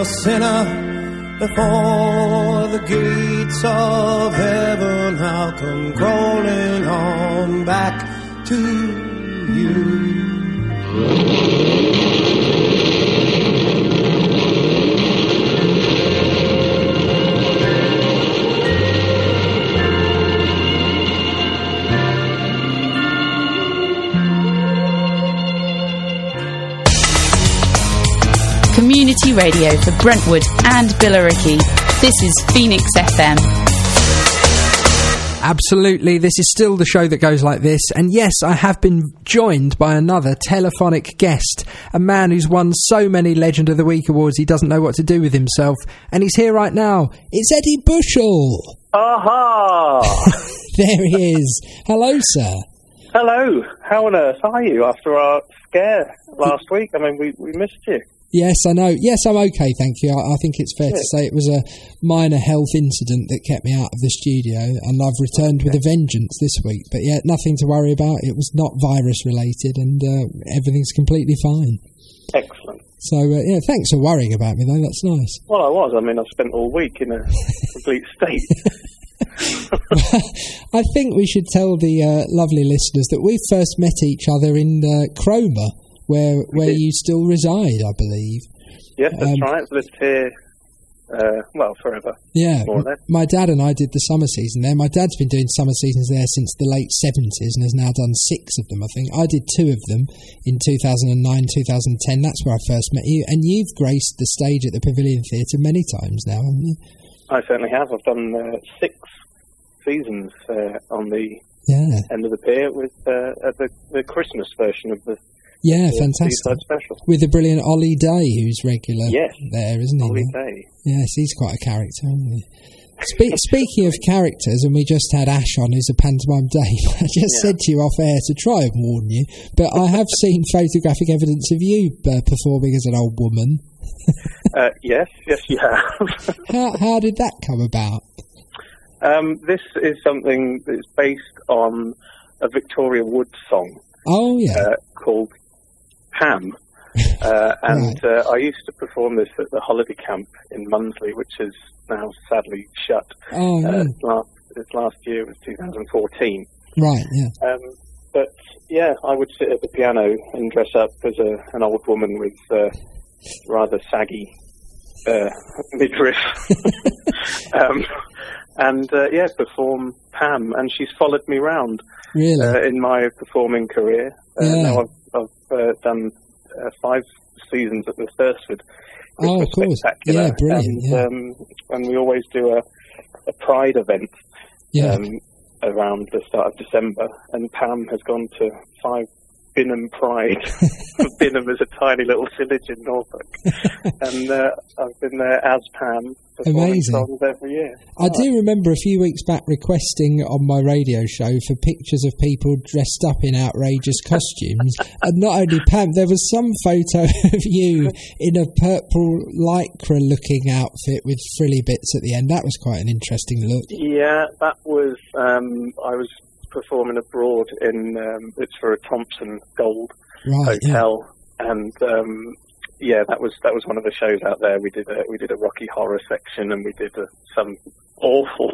sinner before the gates of heaven. I'll come crawling on back to you. Community radio for Brentwood and Billericay. This is Phoenix FM. Absolutely, this is still the show that goes like this, and yes, I have been joined by another telephonic guest, a man who's won so many Legend of the Week awards he doesn't know what to do with himself, and he's here right now. It's Eddie Bushell! Aha! There he is. Hello, sir. Hello. How on earth are you after our scare last week? I mean, we missed you. Yes, I know. Yes, I'm okay, thank you. I think it's fair to say it was a minor health incident that kept me out of the studio, and I've returned with a vengeance this week. But yeah, nothing to worry about. It was not virus-related, and everything's completely fine. Excellent. So, yeah, thanks for worrying about me, though. That's nice. Well, I was. I mean, I've spent all week in a complete state. I think we should tell the lovely listeners that we first met each other in Cromer, where you still reside, I believe. Yes, that's right. I've lived here, forever. Yeah, more or less. My dad and I did the summer season there. My dad's been doing summer seasons there since the late 70s and has now done 6 of them, I think. I did 2 of them in 2009, 2010. That's where I first met you. And you've graced the stage at the Pavilion Theatre many times now, haven't you? I certainly have. I've done 6 seasons on the end of the pier with the Christmas version of the fantastic. Special. With the brilliant Ollie Day, who's regular there, isn't he? Ollie Day. Yes, he's quite a character, isn't he? Speaking of characters, and we just had Ash on, who's a pantomime Dave, I just said to you off air to try and warn you, but I have seen photographic evidence of you performing as an old woman. Yes, you have. How did that come about? This is something that's based on a Victoria Wood song. Oh, yeah. Called Pam. And I used to perform this at the holiday camp in Munsley, which is now sadly shut. Oh, yeah. This last year was 2014. Right, yeah. But, yeah, I would sit at the piano and dress up as an old woman with rather saggy midriff. Perform Pam. And she's followed me round. Really? In my performing career. Now I've done 5 seasons at the Thursford. Oh, of course. Spectacular. Yeah, brilliant. And we always do a Pride event around the start of December. And Pam has gone to 5 Binham Pride. Binham is a tiny little village in Norfolk. And I've been there as Pam. Amazing. Songs every year. I do remember a few weeks back requesting on my radio show for pictures of people dressed up in outrageous costumes. And not only Pam, there was some photo of you in a purple lycra looking outfit with frilly bits at the end. That was quite an interesting look. Yeah, that was I was performing abroad in it's for a Thompson Gold hotel, and that was one of the shows out there. We did a Rocky Horror section, and we did some awful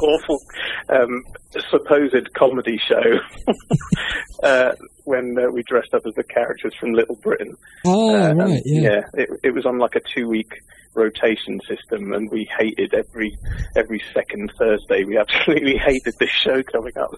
supposed comedy show when we dressed up as the characters from Little Britain. Oh, right, yeah. It was on like a 2-week rotation system, and we hated every second Thursday. We absolutely hated this show coming up.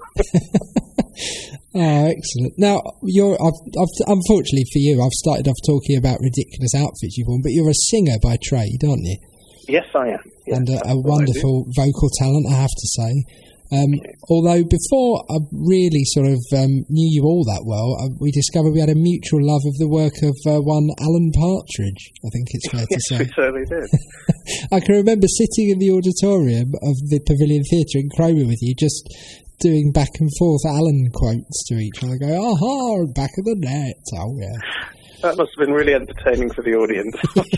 Oh, excellent. Now, unfortunately for you, I've started off talking about ridiculous outfits you've worn, but you're a singer by trade, aren't you? Yes, I am. Yes, and a wonderful vocal talent, I have to say. Although before I really sort of knew you all that well, we discovered we had a mutual love of the work of one Alan Partridge, I think it's fair to say. Yes, we certainly did. I can remember sitting in the auditorium of the Pavilion Theatre in Cromer with you, just doing back and forth Alan quotes to each other, go, aha, back of the net, oh yeah. That must have been really entertaining for the audience.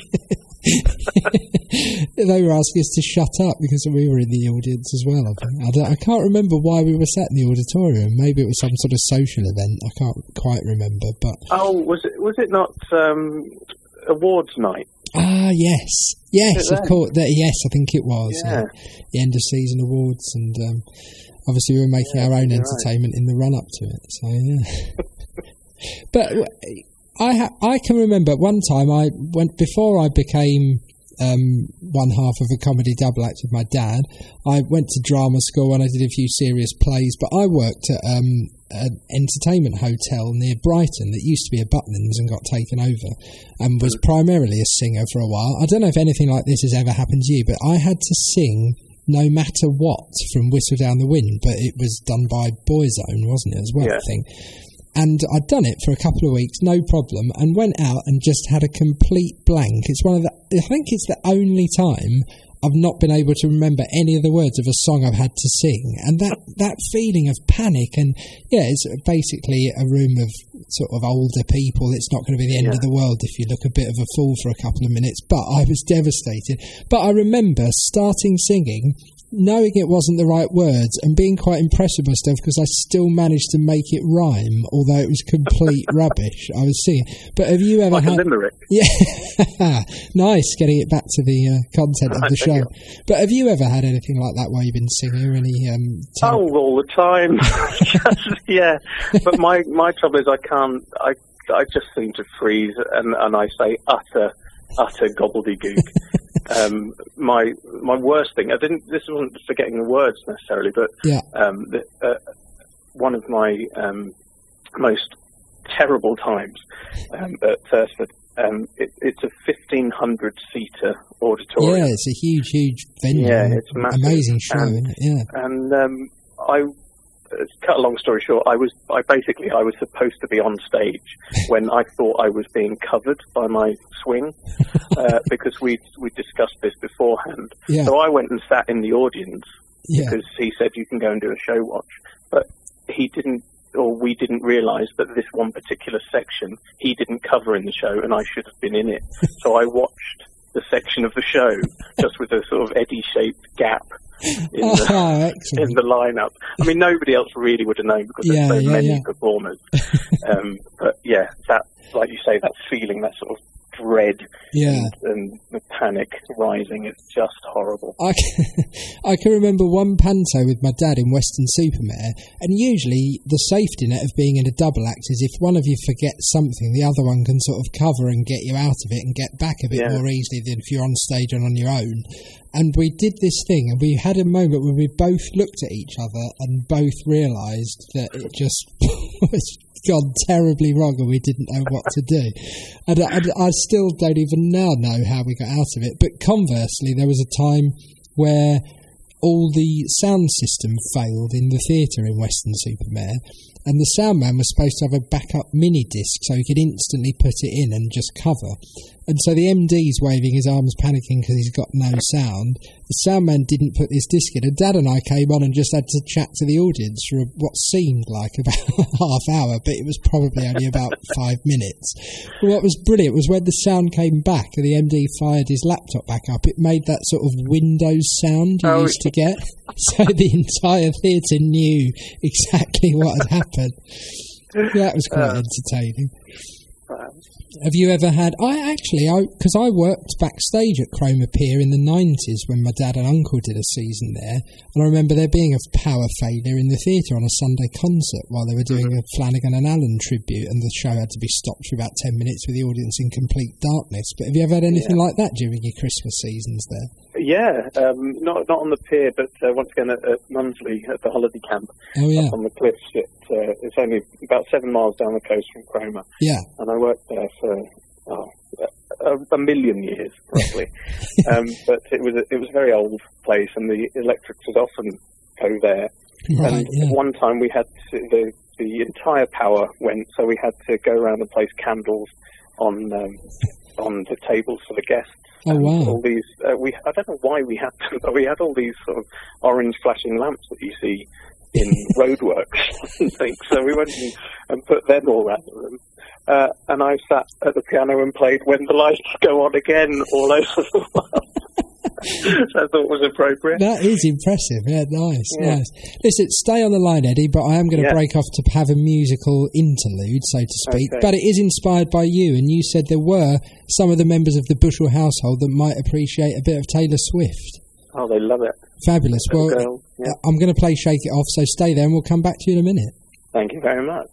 They were asking us to shut up because we were in the audience as well. I can't remember why we were sat in the auditorium. Maybe it was some sort of social event. I can't quite remember. But was it not awards night? Ah, yes, of course. Yes, I think it was. Yeah. The end of season awards, and obviously we were making our own entertainment in the run up to it. So yeah. But I can remember one time before I became one half of a comedy double act with my dad. I went to drama school and I did a few serious plays, but I worked at an entertainment hotel near Brighton that used to be a Butlins and got taken over, and was primarily a singer for a while. I don't know if anything like this has ever happened to you, but I had to sing No Matter What from Whistle Down the Wind, but it was done by Boyzone, wasn't it, as well, I think. And I'd done it for a couple of weeks, no problem, and went out and just had a complete blank. I think it's the only time I've not been able to remember any of the words of a song I've had to sing. And that feeling of panic, and it's basically a room of sort of older people. It's not going to be the end of the world if you look a bit of a fool for a couple of minutes, but I was devastated. But I remember starting singing, knowing it wasn't the right words, and being quite impressed with myself because I still managed to make it rhyme, although it was complete rubbish. I was singing. But have you ever had... limerick. Yeah. Nice, getting it back to the content of the show. But have you ever had anything like that while you've been singing, or any... all the time. Yeah. But my trouble is I just seem to freeze, and I say utter gobbledygook. My worst thing, this wasn't forgetting the words necessarily, but one of my most terrible times at Thursford, it's a 1,500-seater auditorium. Yeah, it's a huge venue. Yeah, it's massive. Amazing show, isn't it? Yeah. And cut a long story short, I was supposed to be on stage when I thought I was being covered by my swing, because we discussed this beforehand. Yeah. So I went and sat in the audience because he said you can go and do a show watch, but he didn't, or we didn't realise that this one particular section he didn't cover in the show, and I should have been in it. So I watched the section of the show just with a sort of eddy-shaped gap in the lineup. I mean, nobody else really would have known because there's so many performers. But yeah, that, like you say, that feeling, that sort of dread and the panic rising, it's just horrible. I can remember one panto with my dad in Weston-super-Mare, and usually the safety net of being in a double act is if one of you forgets something, the other one can sort of cover and get you out of it and get back a bit more easily than if you're on stage and on your own. And we did this thing, and we had a moment where we both looked at each other and both realised that it just was gone terribly wrong and we didn't know what to do. And I still don't even now know how we got out of it. But conversely, there was a time where all the sound system failed in the theatre in Weston-super-Mare, and the sound man was supposed to have a backup mini disc so he could instantly put it in and just cover. And so the MD's waving his arms, panicking because he's got no sound. The sound man didn't put this disc in, and Dad and I came on and just had to chat to the audience for what seemed like about half hour, but it was probably only about 5 minutes. What was brilliant was when the sound came back and the MD fired his laptop back up, it made that sort of Windows sound you used to get. So the entire theatre knew exactly what had happened. That was quite entertaining. Have you ever had... Because I worked backstage at Cromer Pier in the 90s when my dad and uncle did a season there, and I remember there being a power failure in the theatre on a Sunday concert while they were doing a Flanagan and Allen tribute, and the show had to be stopped for about 10 minutes with the audience in complete darkness. But have you ever had anything like that during your Christmas seasons there? Yeah, not on the pier, but once again at Munsley at the holiday camp. Oh yeah, up on the cliffs. It's only about 7 miles down the coast from Cromer. Yeah, and I worked there for a million years roughly. But it was a very old place, and the electrics would often go there. Right, and one time we had the entire power went, so we had to go around and place candles on the tables for the guests. Oh wow! All these, I don't know why we had them, but we had all these sort of orange flashing lamps that you see in roadworks and things. So we went and put them all around the room. And I sat at the piano and played When the Lights Go On Again all over the world. I thought was appropriate. That is impressive. Yeah, nice. Listen, stay on the line, Eddie, but I am going to break off to have a musical interlude, so to speak. Okay. But it is inspired by you, and you said there were some of the members of the Bushell household that might appreciate a bit of Taylor Swift. Oh, they love it. Fabulous. Little Well, girl, yeah. I'm going to play Shake It Off, so stay there and we'll come back to you in a minute. Thank you very much.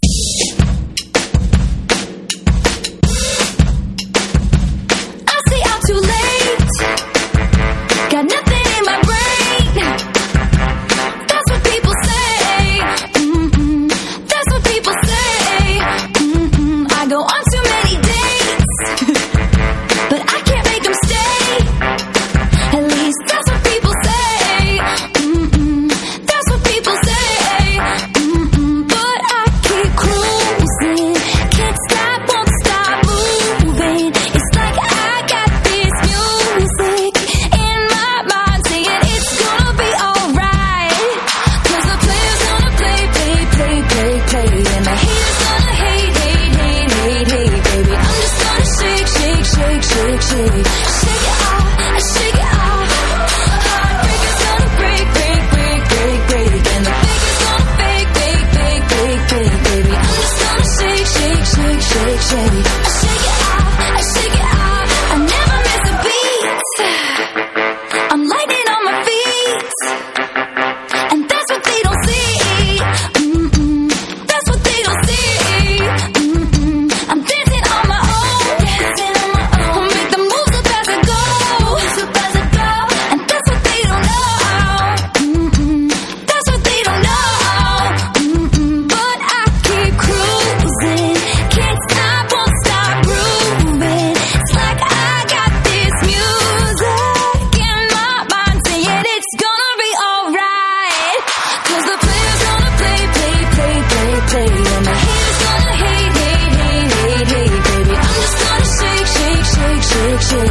I say I'm too late. Got nothing in my brain. That's what people say. That's what people say. I go on too many dates, but I can't make them stay. At least that's what people say. That's what people say. But I keep cruising. Can't stop, won't stop moving. It's like I got this music in my mind saying it's gonna be alright. 'Cause the player's gonna play. And the haters gonna hate. Baby, I'm just gonna shake. Shake it off, shake it off. Heartbreaker's gonna break. And the faker's gonna fake. Baby, I'm just gonna shake. I shake it off. I never miss a beat. I'm lightning on my feet. And that's what they don't see. That's what they don't see. I'm dancing on my own. Make the moves up as I go. And that's what they don't know. That's what they don't know. But I keep cruising. Can't stop, won't stop grooving. It's like I got this music in my mind saying it's gonna be alright. 'Cause the player's gonna play. And the haters gonna hate. Baby, I'm just gonna shake. Shake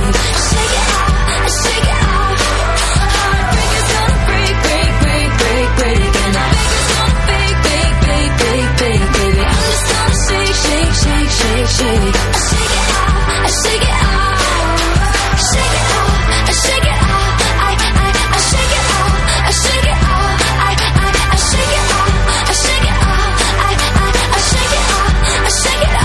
it off. Heartbreaker's gonna break. And the faker's gonna fake. Baby, I'm just gonna shake. I shake it off. I shake it off. Shake it off. I shake it off. I shake it off. I shake it off. I shake it off. I shake it off. I shake it off. I shake it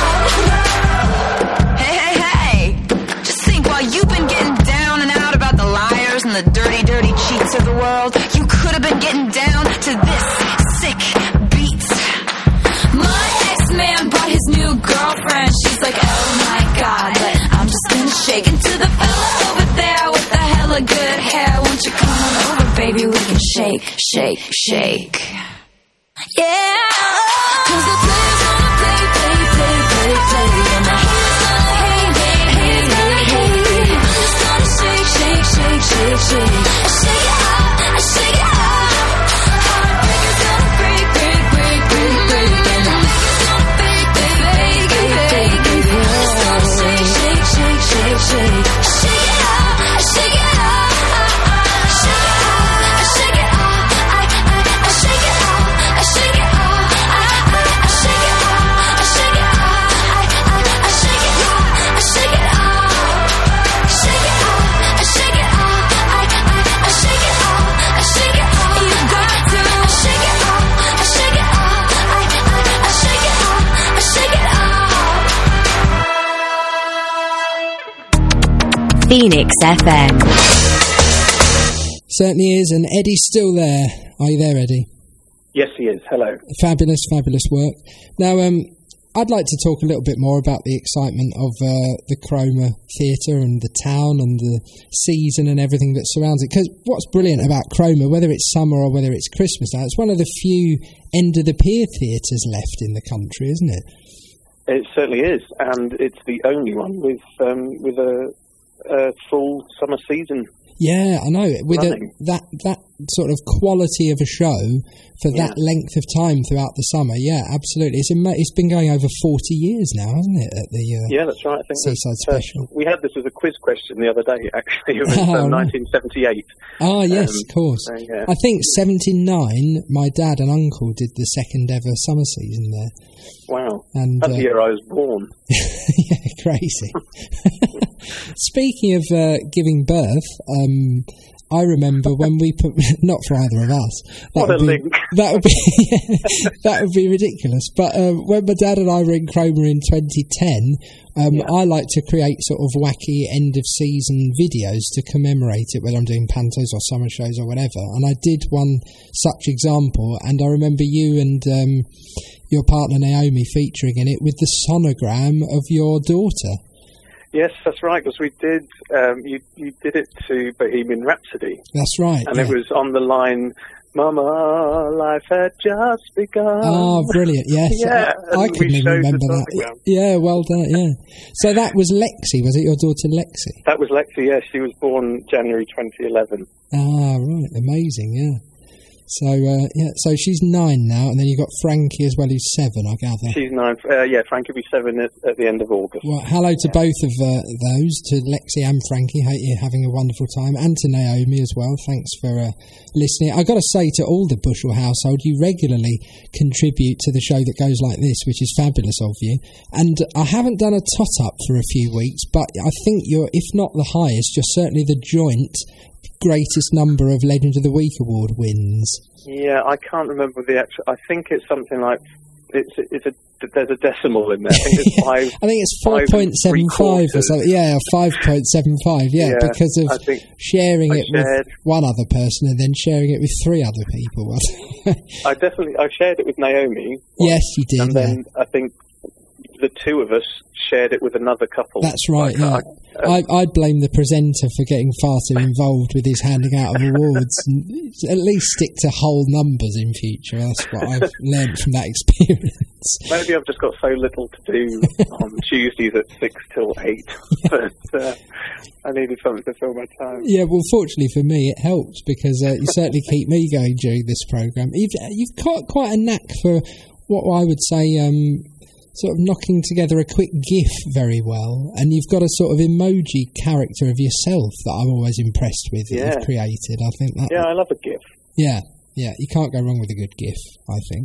off. Hey. Just think, while you've been getting down and out about the liars and the dirty cheats of the world, you could have been getting down to this sick beat. My ex-man brought his new girlfriend. She's like, oh my god, but I'm just gonna shake into the fella over there with the hella good hair. Won't you come on over, baby? We can shake. Yeah. 'Cause the player's gonna play. And the haters gonna hate. I'm just gonna shake. I shake it off. I shake it off. Heartbreaker's gonna break. And the faker's gonna fake. Baby, I'm just gonna shake. I shake it off. I shake it off. I shake it off. I shake it off. I shake it off. I shake it off. I shake it off. I shake it off. I shake it off. Shake it off. I shake it off. I shake it off. I shake it off. You got to shake it off. I shake it off. I shake it off. I shake it off. Phoenix FM. Certainly is, and Eddie's still there. Are you there, Eddie? Yes, he is. Hello. Fabulous work. Now, I'd like to talk a little bit more about the excitement of the Cromer Theatre and the town and the season and everything that surrounds it. Because what's brilliant about Cromer, whether it's summer or whether it's Christmas now, it's one of the few end-of-the-pier theatres left in the country, isn't it? It certainly is, and it's the only one with a full summer season. Yeah, I know. With that sort of quality of a show for that length of time throughout the summer. Yeah, absolutely. It's been going over 40 years now, hasn't it? At the yeah, that's right. I think Seaside Special. We had this as a quiz question the other day. Actually, it was 1978. Oh yes, of course. So, yeah. I think 79. My dad and uncle did the second ever summer season there. Wow, and that's the year I was born. Yeah, of crazy. Speaking of giving birth, I remember when we put, not for either of us. That would be ridiculous. But when my dad and I were in Cromer in 2010, I like to create sort of wacky end of season videos to commemorate it, whether I'm doing pantos or summer shows or whatever. And I did one such example, and I remember you and your partner Naomi featuring in it with the sonogram of your daughter. Yes, that's right, because we did, you did it to Bohemian Rhapsody. That's right. And it was on the line, Mama, life had just begun. Oh, brilliant, yes. Yeah, I couldn't even remember that. Yeah, well done, yeah. So that was Lexi, was it your daughter Lexi? That was Lexi, yes. She was born January 2011. Ah, right, amazing, yeah. So, so she's 9 now, and then you've got Frankie as well, who's 7, I gather. She's 9, Frankie will be 7 at the end of August. Well, hello to both of those, to Lexi and Frankie. Hope you're having a wonderful time, and to Naomi as well. Thanks for listening. I've got to say to all the Bushell household, you regularly contribute to the show that goes like this, which is fabulous of you. And I haven't done a tot-up for a few weeks, but I think you're, if not the highest, you're certainly the joint greatest number of Legend of the Week award wins. Yeah, I can't remember the actual. I think it's something like there's a decimal in there. I think it's 5. I think it's 4.75 or something. Yeah, 5.75. Yeah, because of sharing it with one other person and then sharing it with 3 other people. I shared it with Naomi. Yes, you did. And then I think the 2 of us shared it with another couple. That's right, yeah. I blame the presenter for getting far too involved with his handing out of awards. And at least stick to whole numbers in future. That's what I've learned from that experience. Maybe I've just got so little to do on Tuesdays at 6 till 8. But I needed something to fill my time. Yeah, well, fortunately for me, it helps because you certainly keep me going during this programme. You've got quite a knack for what I would say... sort of knocking together a quick GIF very well, and you've got a sort of emoji character of yourself that I'm always impressed with that you've created. I think that. Yeah, I love a GIF. Yeah, you can't go wrong with a good GIF, I think.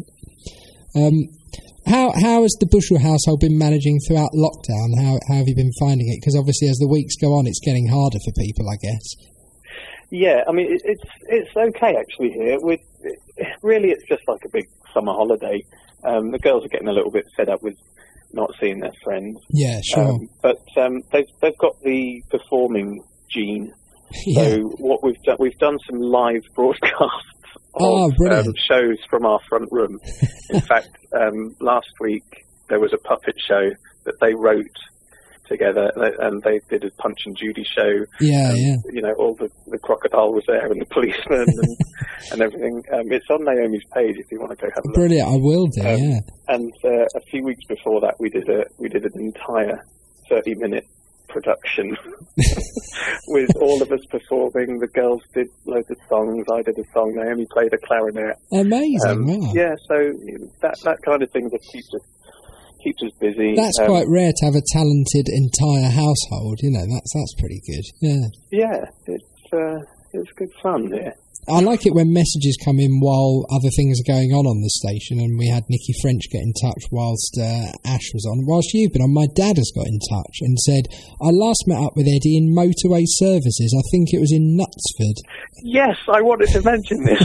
How has the Bushell household been managing throughout lockdown? How have you been finding it? Because obviously, as the weeks go on, it's getting harder for people, I guess. Yeah, I mean, it's okay actually here. Really, it's just like a big summer holiday. The girls are getting a little bit fed up with not seeing their friends. Yeah, sure. But they've got the performing gene. Yeah. So what we've done some live broadcasts of shows from our front room. In fact, last week there was a puppet show that they wrote together, and they did a Punch and Judy show. Yeah. You know, all the crocodile was there, and the policeman, and everything. It's on Naomi's page if you want to go have a look. Brilliant, I will do. Yeah. And a few weeks before that, we did an entire 30-minute production with all of us performing. The girls did loads of songs. I did a song. Naomi played a clarinet. Amazing. Wow. Yeah. So that kind of thing just keeps us busy. That's quite rare to have a talented entire household. You know, that's pretty good. Yeah. Yeah, it's good fun here. I like it when messages come in while other things are going on the station, and we had Nikki French get in touch whilst Ash was on. Whilst you've been on, my dad has got in touch and said, I last met up with Eddie in motorway services. I think it was in Knutsford. Yes, I wanted to mention this.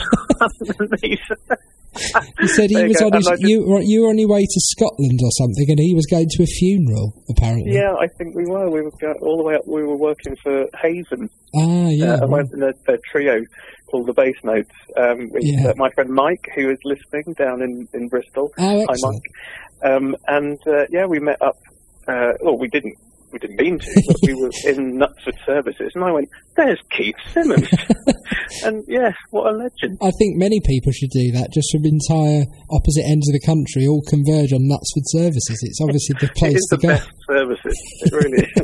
He said he was on you were on your way to Scotland or something, and he was going to a funeral, apparently. Yeah, I think we were. We were going all the way up. We were working for Haven. Ah, yeah. I went in a trio called the Bass Notes with my friend Mike, who is listening down in Bristol. Oh, excellent. Hi, Mike. We met up. We didn't mean to, but we were in Knutsford Services, and I went, there's Keith Simmons. And yeah, what a legend. I think many people should do that, just from entire opposite ends of the country, all converge on Knutsford Services. It's obviously the place to go. It is the best services, it really is.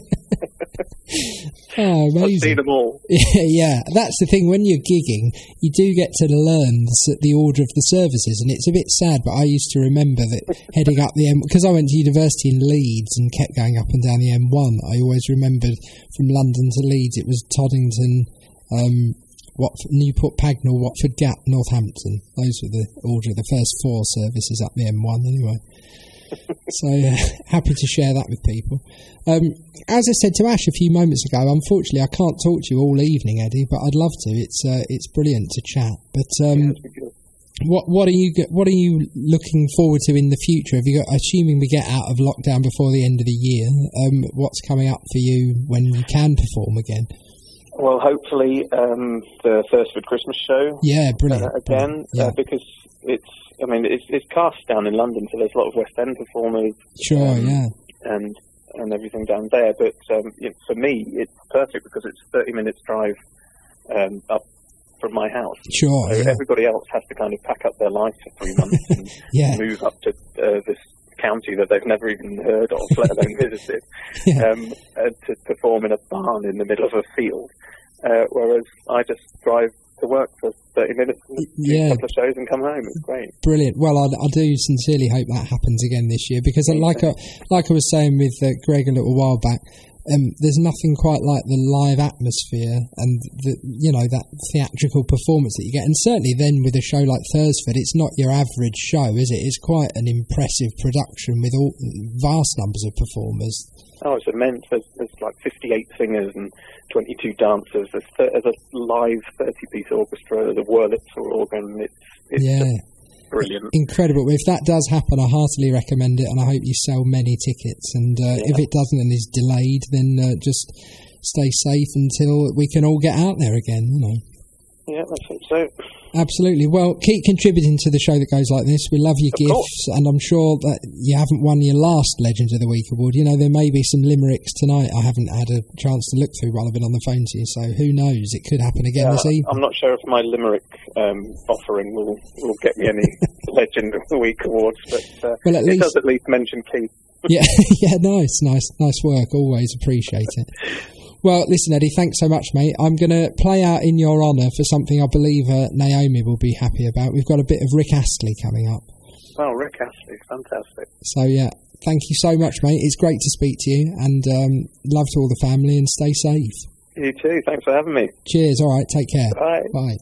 Oh, amazing. I've seen them all. Yeah, that's the thing. When you're gigging, you do get to learn the order of the services, and it's a bit sad, but I used to remember that heading up the M... Because I went to university in Leeds and kept going up and down the M1, I always remembered from London to Leeds, it was Toddington, Newport Pagnell, Watford Gap, Northampton. Those were the order of the first 4 services up the M1 anyway. So happy to share that with people. As I said to Ash a few moments ago, unfortunately I can't talk to you all evening, Eddie, but I'd love to. It's brilliant to chat. But what are you looking forward to in the future? Have you got, assuming we get out of lockdown before the end of the year, what's coming up for you when you can perform again? Well, hopefully the Thursford Christmas show. Yeah, brilliant. Again, yeah. Because it's cast down in London, so there's a lot of West End performers. Sure, yeah. And everything down there. But for me, it's perfect because it's 30 minutes drive up from my house. Sure, so yeah. Everybody else has to kind of pack up their life for 3 months and move up to this county that they've never even heard of, let alone visited, to perform in a barn in the middle of a field. Whereas I just drive to work for 30 minutes and do a couple of shows and come home. It's great. Brilliant. Well, I do sincerely hope that happens again this year because, like I was saying with Greg a little while back, there's nothing quite like the live atmosphere and that theatrical performance that you get. And certainly then with a show like Thursford, it's not your average show, is it? It's quite an impressive production with vast numbers of performers. Oh, it's immense. There's like 58 singers and 22 dancers. There's a live 30-piece orchestra, the Wurlitzer organ. It's just brilliant. Incredible. If that does happen, I heartily recommend it, and I hope you sell many tickets. And if it doesn't and is delayed, then just stay safe until we can all get out there again, Yeah, I think so. Absolutely. Well, keep contributing to the show that goes like this. We love your gifts, and I'm sure that you haven't won your last Legend of the Week award. There may be some limericks tonight I haven't had a chance to look through while I've been on the phone to you, so who knows? It could happen again this evening. I'm not sure if my limerick offering will get me any Legend of the Week awards, but well, it does at least mention Keith. Yeah, nice work. Always appreciate it. Well, listen, Eddie, thanks so much, mate. I'm going to play out in your honour for something I believe Naomi will be happy about. We've got a bit of Rick Astley coming up. Oh, Rick Astley, fantastic. So, yeah, thank you so much, mate. It's great to speak to you, and love to all the family, and stay safe. You too. Thanks for having me. Cheers. All right, take care. Bye. Bye.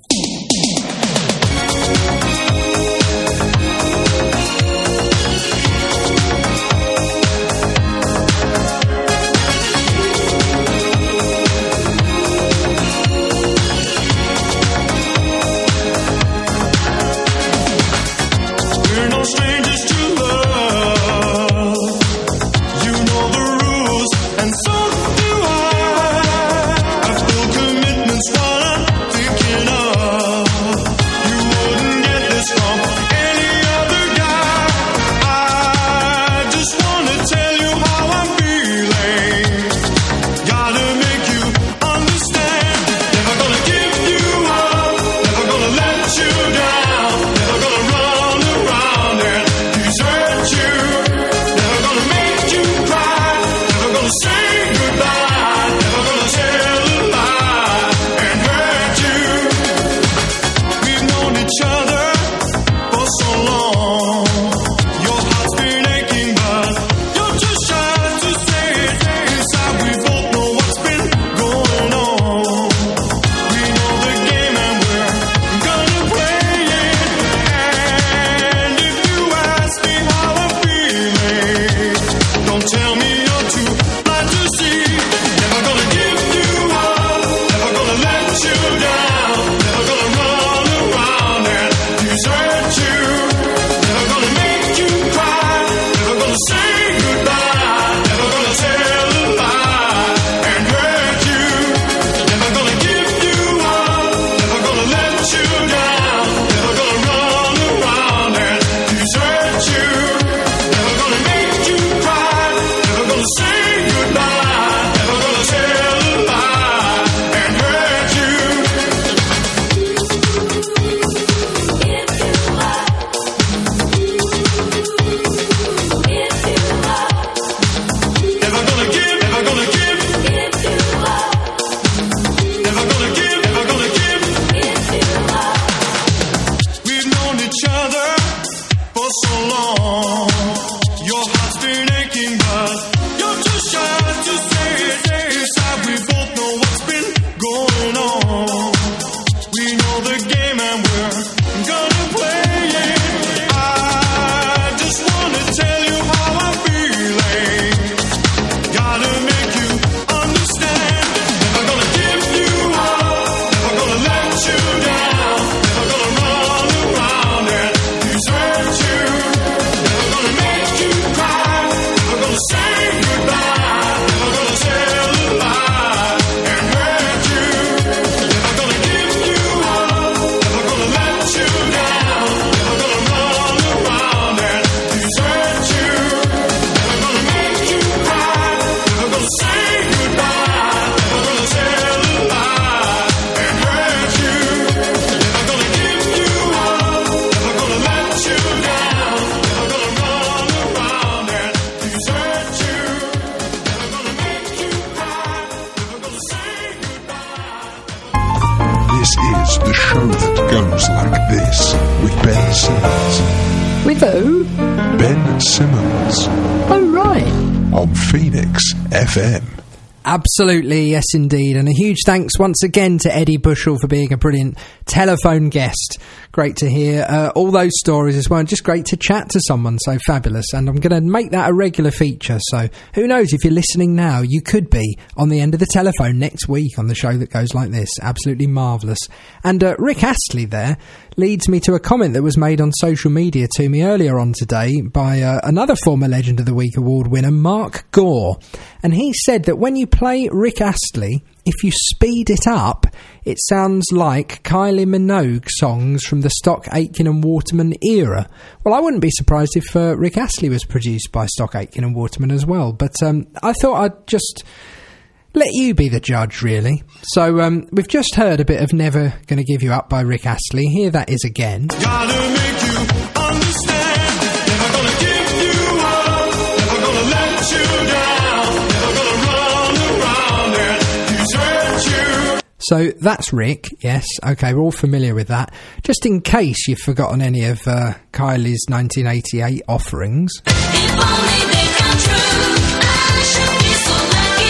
Strangers to love, you know the rules, and so do I feel commitment's what I'm thinking of. You wouldn't get this from With who? Ben Simmons. Oh, right. On Phoenix FM. Absolutely, yes indeed. And a huge thanks once again to Eddie Bushell for being a brilliant telephone guest. Great to hear all those stories as well. And just great to chat to someone so fabulous. And I'm going to make that a regular feature. So who knows, if you're listening now, you could be on the end of the telephone next week on the show that goes like this. Absolutely marvellous. And Rick Astley there leads me to a comment that was made on social media to me earlier on today by another former Legend of the Week award winner, Mark Gore. And he said that when you play Rick Astley, if you speed it up, it sounds like Kylie Minogue songs from the Stock Aitken and Waterman era. Well, I wouldn't be surprised if Rick Astley was produced by Stock Aitken and Waterman as well. But I thought I'd just let you be the judge, really. So we've just heard a bit of Never Gonna Give You Up by Rick Astley. Here that is again. Gotta make you understand. Never gonna give you up. Never gonna let you down. Never gonna run around and desert you. So that's Rick, yes. Okay, we're all familiar with that. Just in case you've forgotten any of Kylie's 1988 offerings. If only they come true, I should be so lucky,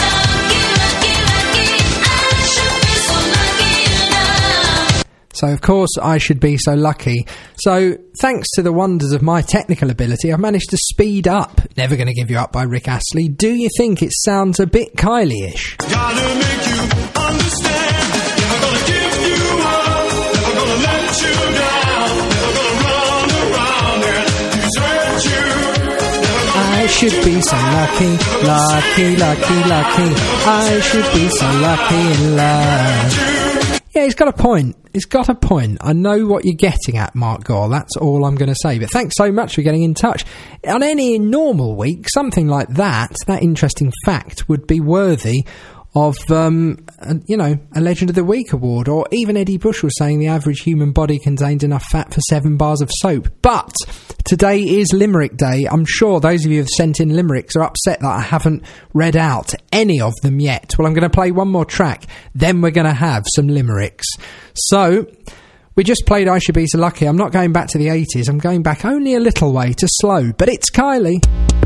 I should be so lucky enough. So, of course, I should be so lucky. So, thanks to the wonders of my technical ability, I've managed to speed up Never Gonna Give You Up by Rick Astley. Do you think it sounds a bit Kylie-ish? Gotta make you understand. Never gonna give you up. Never gonna let you down. Never gonna run around and desert you. I should be so lucky, lucky, lucky, lucky. I should be so lucky in love. Yeah, he's got a point. He's got a point. I know what you're getting at, Mark Gore. That's all I'm going to say. But thanks so much for getting in touch. On any normal week, something like that interesting fact would be worthy of, a Legend of the Week award, or even Eddie Bushell saying the average human body contains enough fat for 7 bars of soap. But today is Limerick Day. I'm sure those of you who have sent in limericks are upset that I haven't read out any of them yet. Well, I'm going to play one more track, then we're going to have some limericks. So, we just played I Should Be So Lucky. I'm not going back to the 80s. I'm going back only a little way to Slow, but it's Kylie.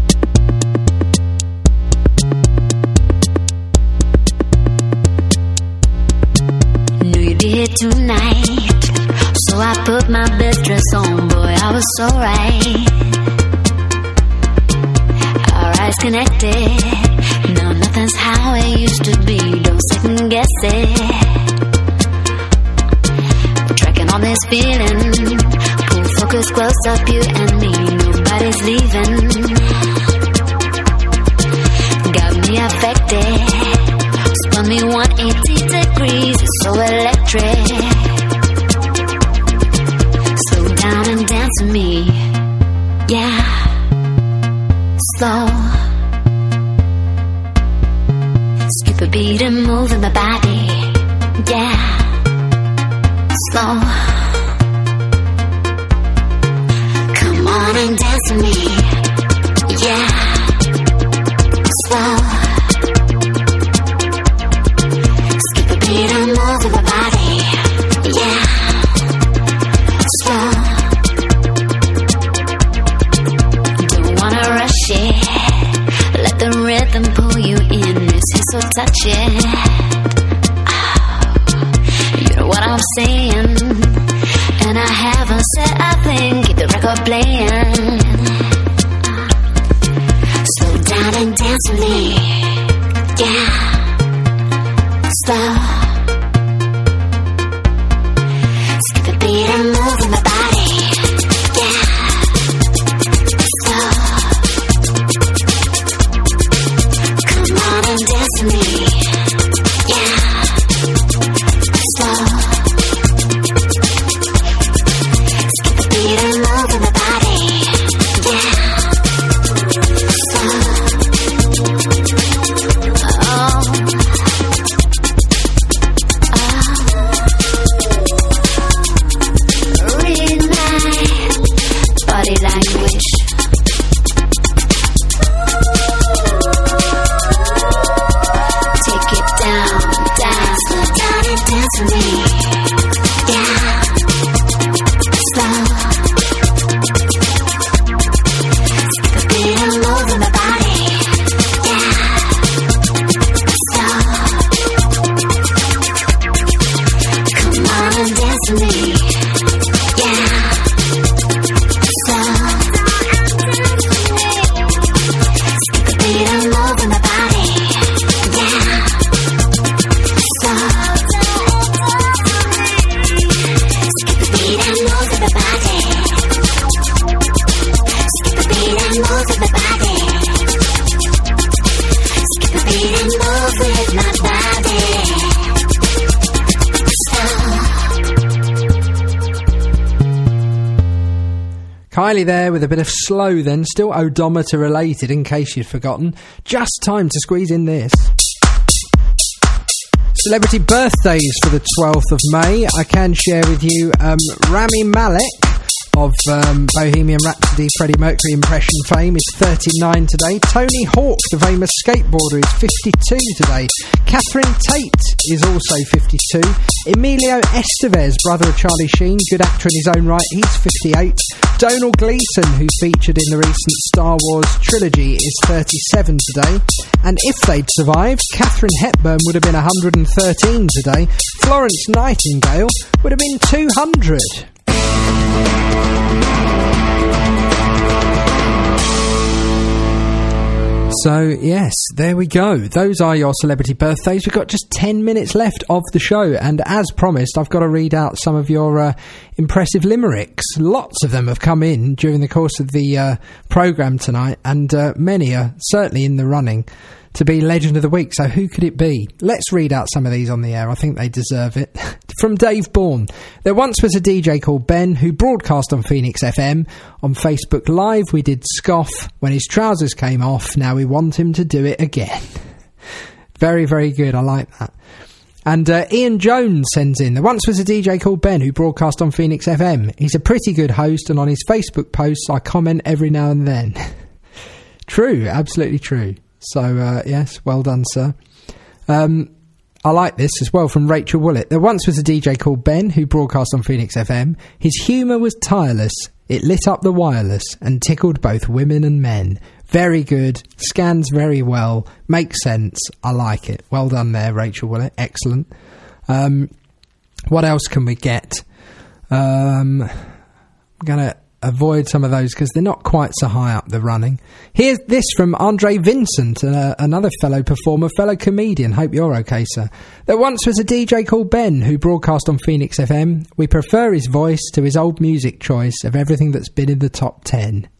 Here tonight, so I put my best dress on. Boy, I was so right. Our eyes connected. Now nothing's how it used to be. Don't second guess it. Tracking on this feeling. Pull focus close up, you and me. Nobody's leaving. Got me affected. Spun me 180 degrees, it's so electric. Slow down and dance with me, yeah. Slow. Skip a beat and move in my body, yeah. Slow. Come on and dance with me, yeah. Slow. Beat and move in my body, yeah. Slow. Don't wanna rush it. Let the rhythm pull you in. This is so touching. Oh, you know what I'm saying. And I haven't said a thing. Keep the record playing. Slow down and dance with me, yeah. Slow. Skip a beat and move in my body, yeah. Slow. Come on and dance with me, yeah. Slow. Skip a beat and move in my body, yeah. Slow. my body. Skip a beat and move with my body. Kylie there with a bit of Slow then, still odometer related in case you'd forgotten. Just time to squeeze in this. Celebrity birthdays for the 12th of May. I can share with you Rami Malek of Bohemian Rhapsody, Freddie Mercury impression fame, is 39 today. Tony Hawk, the famous skateboarder, is 52 today. Catherine Tate is also 52. Emilio Estevez, brother of Charlie Sheen, good actor in his own right, he's 58. Donald Gleeson, who featured in the recent Star Wars trilogy, is 37 today. And if they'd survived, Katharine Hepburn would have been 113 today. Florence Nightingale would have been 200. So, yes, there we go. Those are your celebrity birthdays. We've got just 10 minutes left of the show, and as promised, I've got to read out some of your impressive limericks. Lots of them have come in during the course of the programme tonight, and many are certainly in the running to be Legend of the Week. So who could it be? Let's read out some of these on the air. I think they deserve it. From Dave Bourne. There once was a DJ called Ben who broadcast on Phoenix FM. On Facebook Live we did scoff when his trousers came off. Now we want him to do it again. Very, very good. I like that. And Ian Jones sends in, there once was a DJ called Ben who broadcast on Phoenix FM. He's a pretty good host, and on his Facebook posts I comment every now and then. True, absolutely true. So, yes, well done, sir. I like this as well from Rachel Willett. There once was a DJ called Ben who broadcast on Phoenix FM. His humour was tireless. It lit up the wireless and tickled both women and men. Very good. Scans very well. Makes sense. I like it. Well done there, Rachel Willett. Excellent. What else can we get? I'm going to avoid some of those because they're not quite so high up the running. Here's this from Andre Vincent, another fellow performer, fellow comedian. Hope you're okay, sir. There once was a DJ called Ben who broadcast on Phoenix FM. We prefer his voice to his old music choice of everything that's been in the top 10.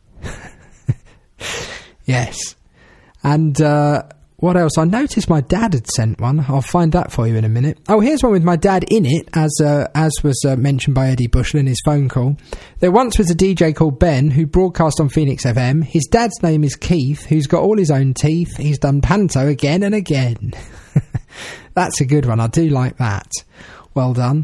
Yes. And what else? I noticed my dad had sent one. I'll find that for you in a minute. Oh, here's one with my dad in it, as was mentioned by Eddie Bushell in his phone call. There once was a DJ called Ben who broadcast on Phoenix FM. His dad's name is Keith, who's got all his own teeth. He's done panto again and again. That's a good one. I do like that. Well done.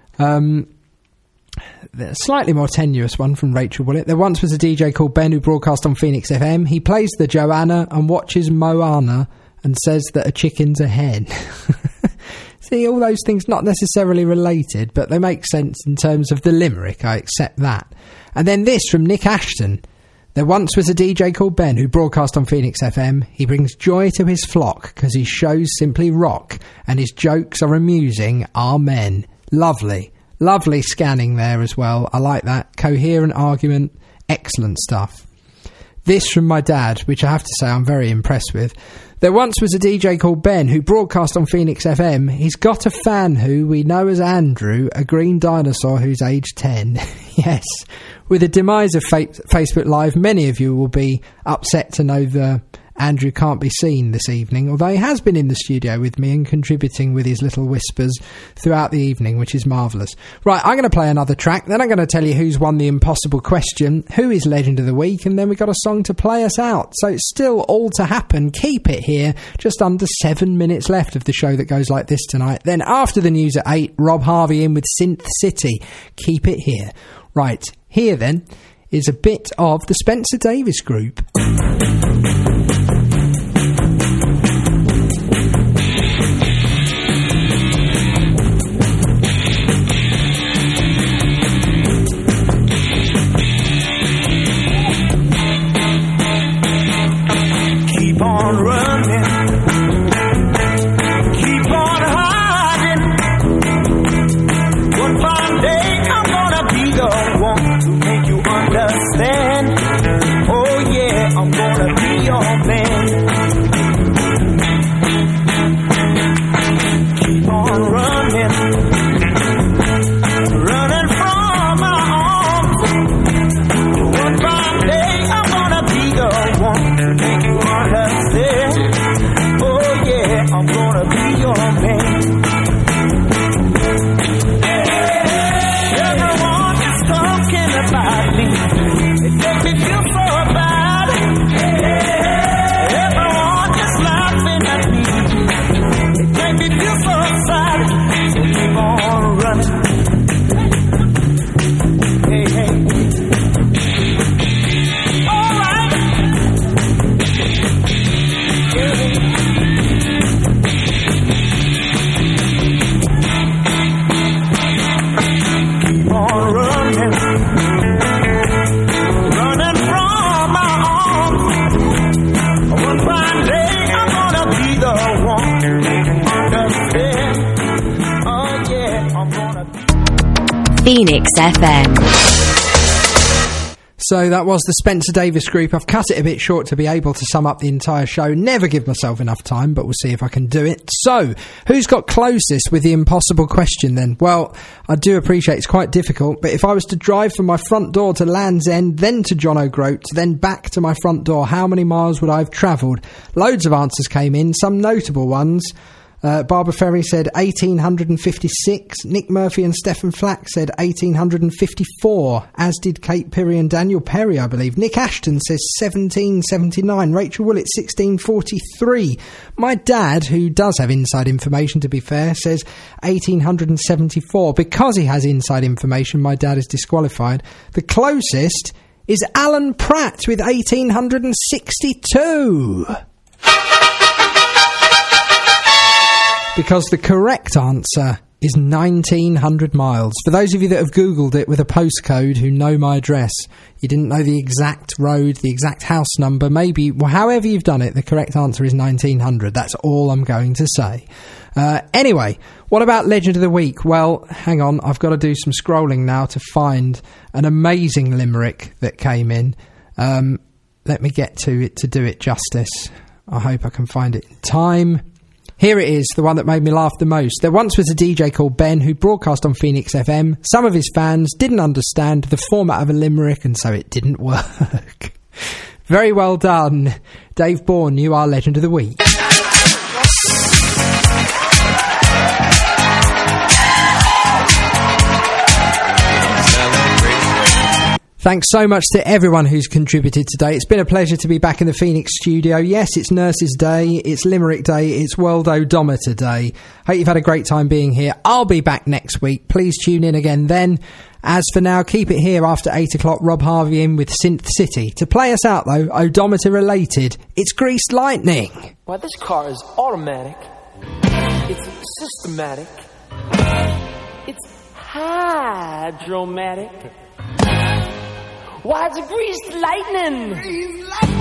A slightly more tenuous one from Rachel Willett. There once was a DJ called Ben who broadcast on Phoenix FM. He plays the Joanna and watches Moana and says that a chicken's a hen. See, all those things not necessarily related, but they make sense in terms of the limerick. I accept that. And then this from Nick Ashton. There once was a DJ called Ben who broadcast on Phoenix FM. He brings joy to his flock because his shows simply rock and his jokes are amusing. Amen. Lovely. Lovely scanning there as well. I like that. Coherent argument. Excellent stuff. This from my dad, which I have to say I'm very impressed with. There once was a DJ called Ben who broadcast on Phoenix FM. He's got a fan who we know as Andrew, a green dinosaur who's aged 10. Yes. With the demise of Facebook Live, many of you will be upset to know the Andrew can't be seen this evening, although he has been in the studio with me and contributing with his little whispers throughout the evening, which is marvellous. Right, I'm going to play another track, then I'm going to tell you who's won the impossible question, who is Legend of the Week, and then we've got a song to play us out. So it's still all to happen. Keep it here. Just under 7 minutes left of the show that goes like this tonight. Then after the news at 8, Rob Harvey in with Synth City. Keep it here. Right, here then is a bit of the Spencer Davis Group. Keep on running, keep on hiding. One fine day I'm gonna be the one to make you understand. Oh yeah, I'm gonna be your man. Keep on running, running from my arms. One fine day I'm gonna be the one make you understand. Oh yeah, I'm gonna be your man. Everyone is talking about me. It makes me feel so bad. Everyone is laughing at me. It makes me feel so sad. So keep on running. Hey, hey. All right. Yeah. Keep on running. Running from my arms. One fine day I'm gonna be the one. Understand? Oh yeah, I'm gonna be Phoenix FM. So that was the Spencer Davis Group. I've cut it a bit short to be able to sum up the entire show. Never give myself enough time, but we'll see if I can do it. So, who's got closest with the impossible question then? Well, I do appreciate it's quite difficult, but if I was to drive from my front door to Land's End, then to John O'Groat, then back to my front door, how many miles would I have travelled? Loads of answers came in, some notable ones. Barbara Ferry said 1,856. Nick Murphy and Stefan Flack said 1,854, as did Kate Perry and Daniel Perry, I believe. Nick Ashton says 1,779. Rachel Willett, 1,643. My dad, who does have inside information, to be fair, says 1,874. Because he has inside information, my dad is disqualified. The closest is Alan Pratt with 1,862. Because the correct answer is 1,900 miles. For those of you that have Googled it with a postcode who know my address, you didn't know the exact road, the exact house number, maybe, well, however you've done it, the correct answer is 1,900. That's all I'm going to say. Anyway, what about Legend of the Week? Well, hang on, I've got to do some scrolling now to find an amazing limerick that came in. Let me get to it to do it justice. I hope I can find it in time. Here it is, the one that made me laugh the most. There once was a DJ called Ben who broadcast on Phoenix FM. Some of his fans didn't understand the format of a limerick, and so it didn't work. Very well done. Dave Bourne, you are Legend of the Week. Thanks so much to everyone who's contributed today. It's been a pleasure to be back in the Phoenix studio. Yes, it's Nurses Day, it's Limerick Day, it's World Odometer Day. Hope you've had a great time being here. I'll be back next week. Please tune in again then. As for now, keep it here after 8 o'clock. Rob Harvey in with Synth City. To play us out, though, odometer related, it's Greased Lightning. Well, this car is automatic. It's systematic. It's hydromatic. Why, it's a greased lightning.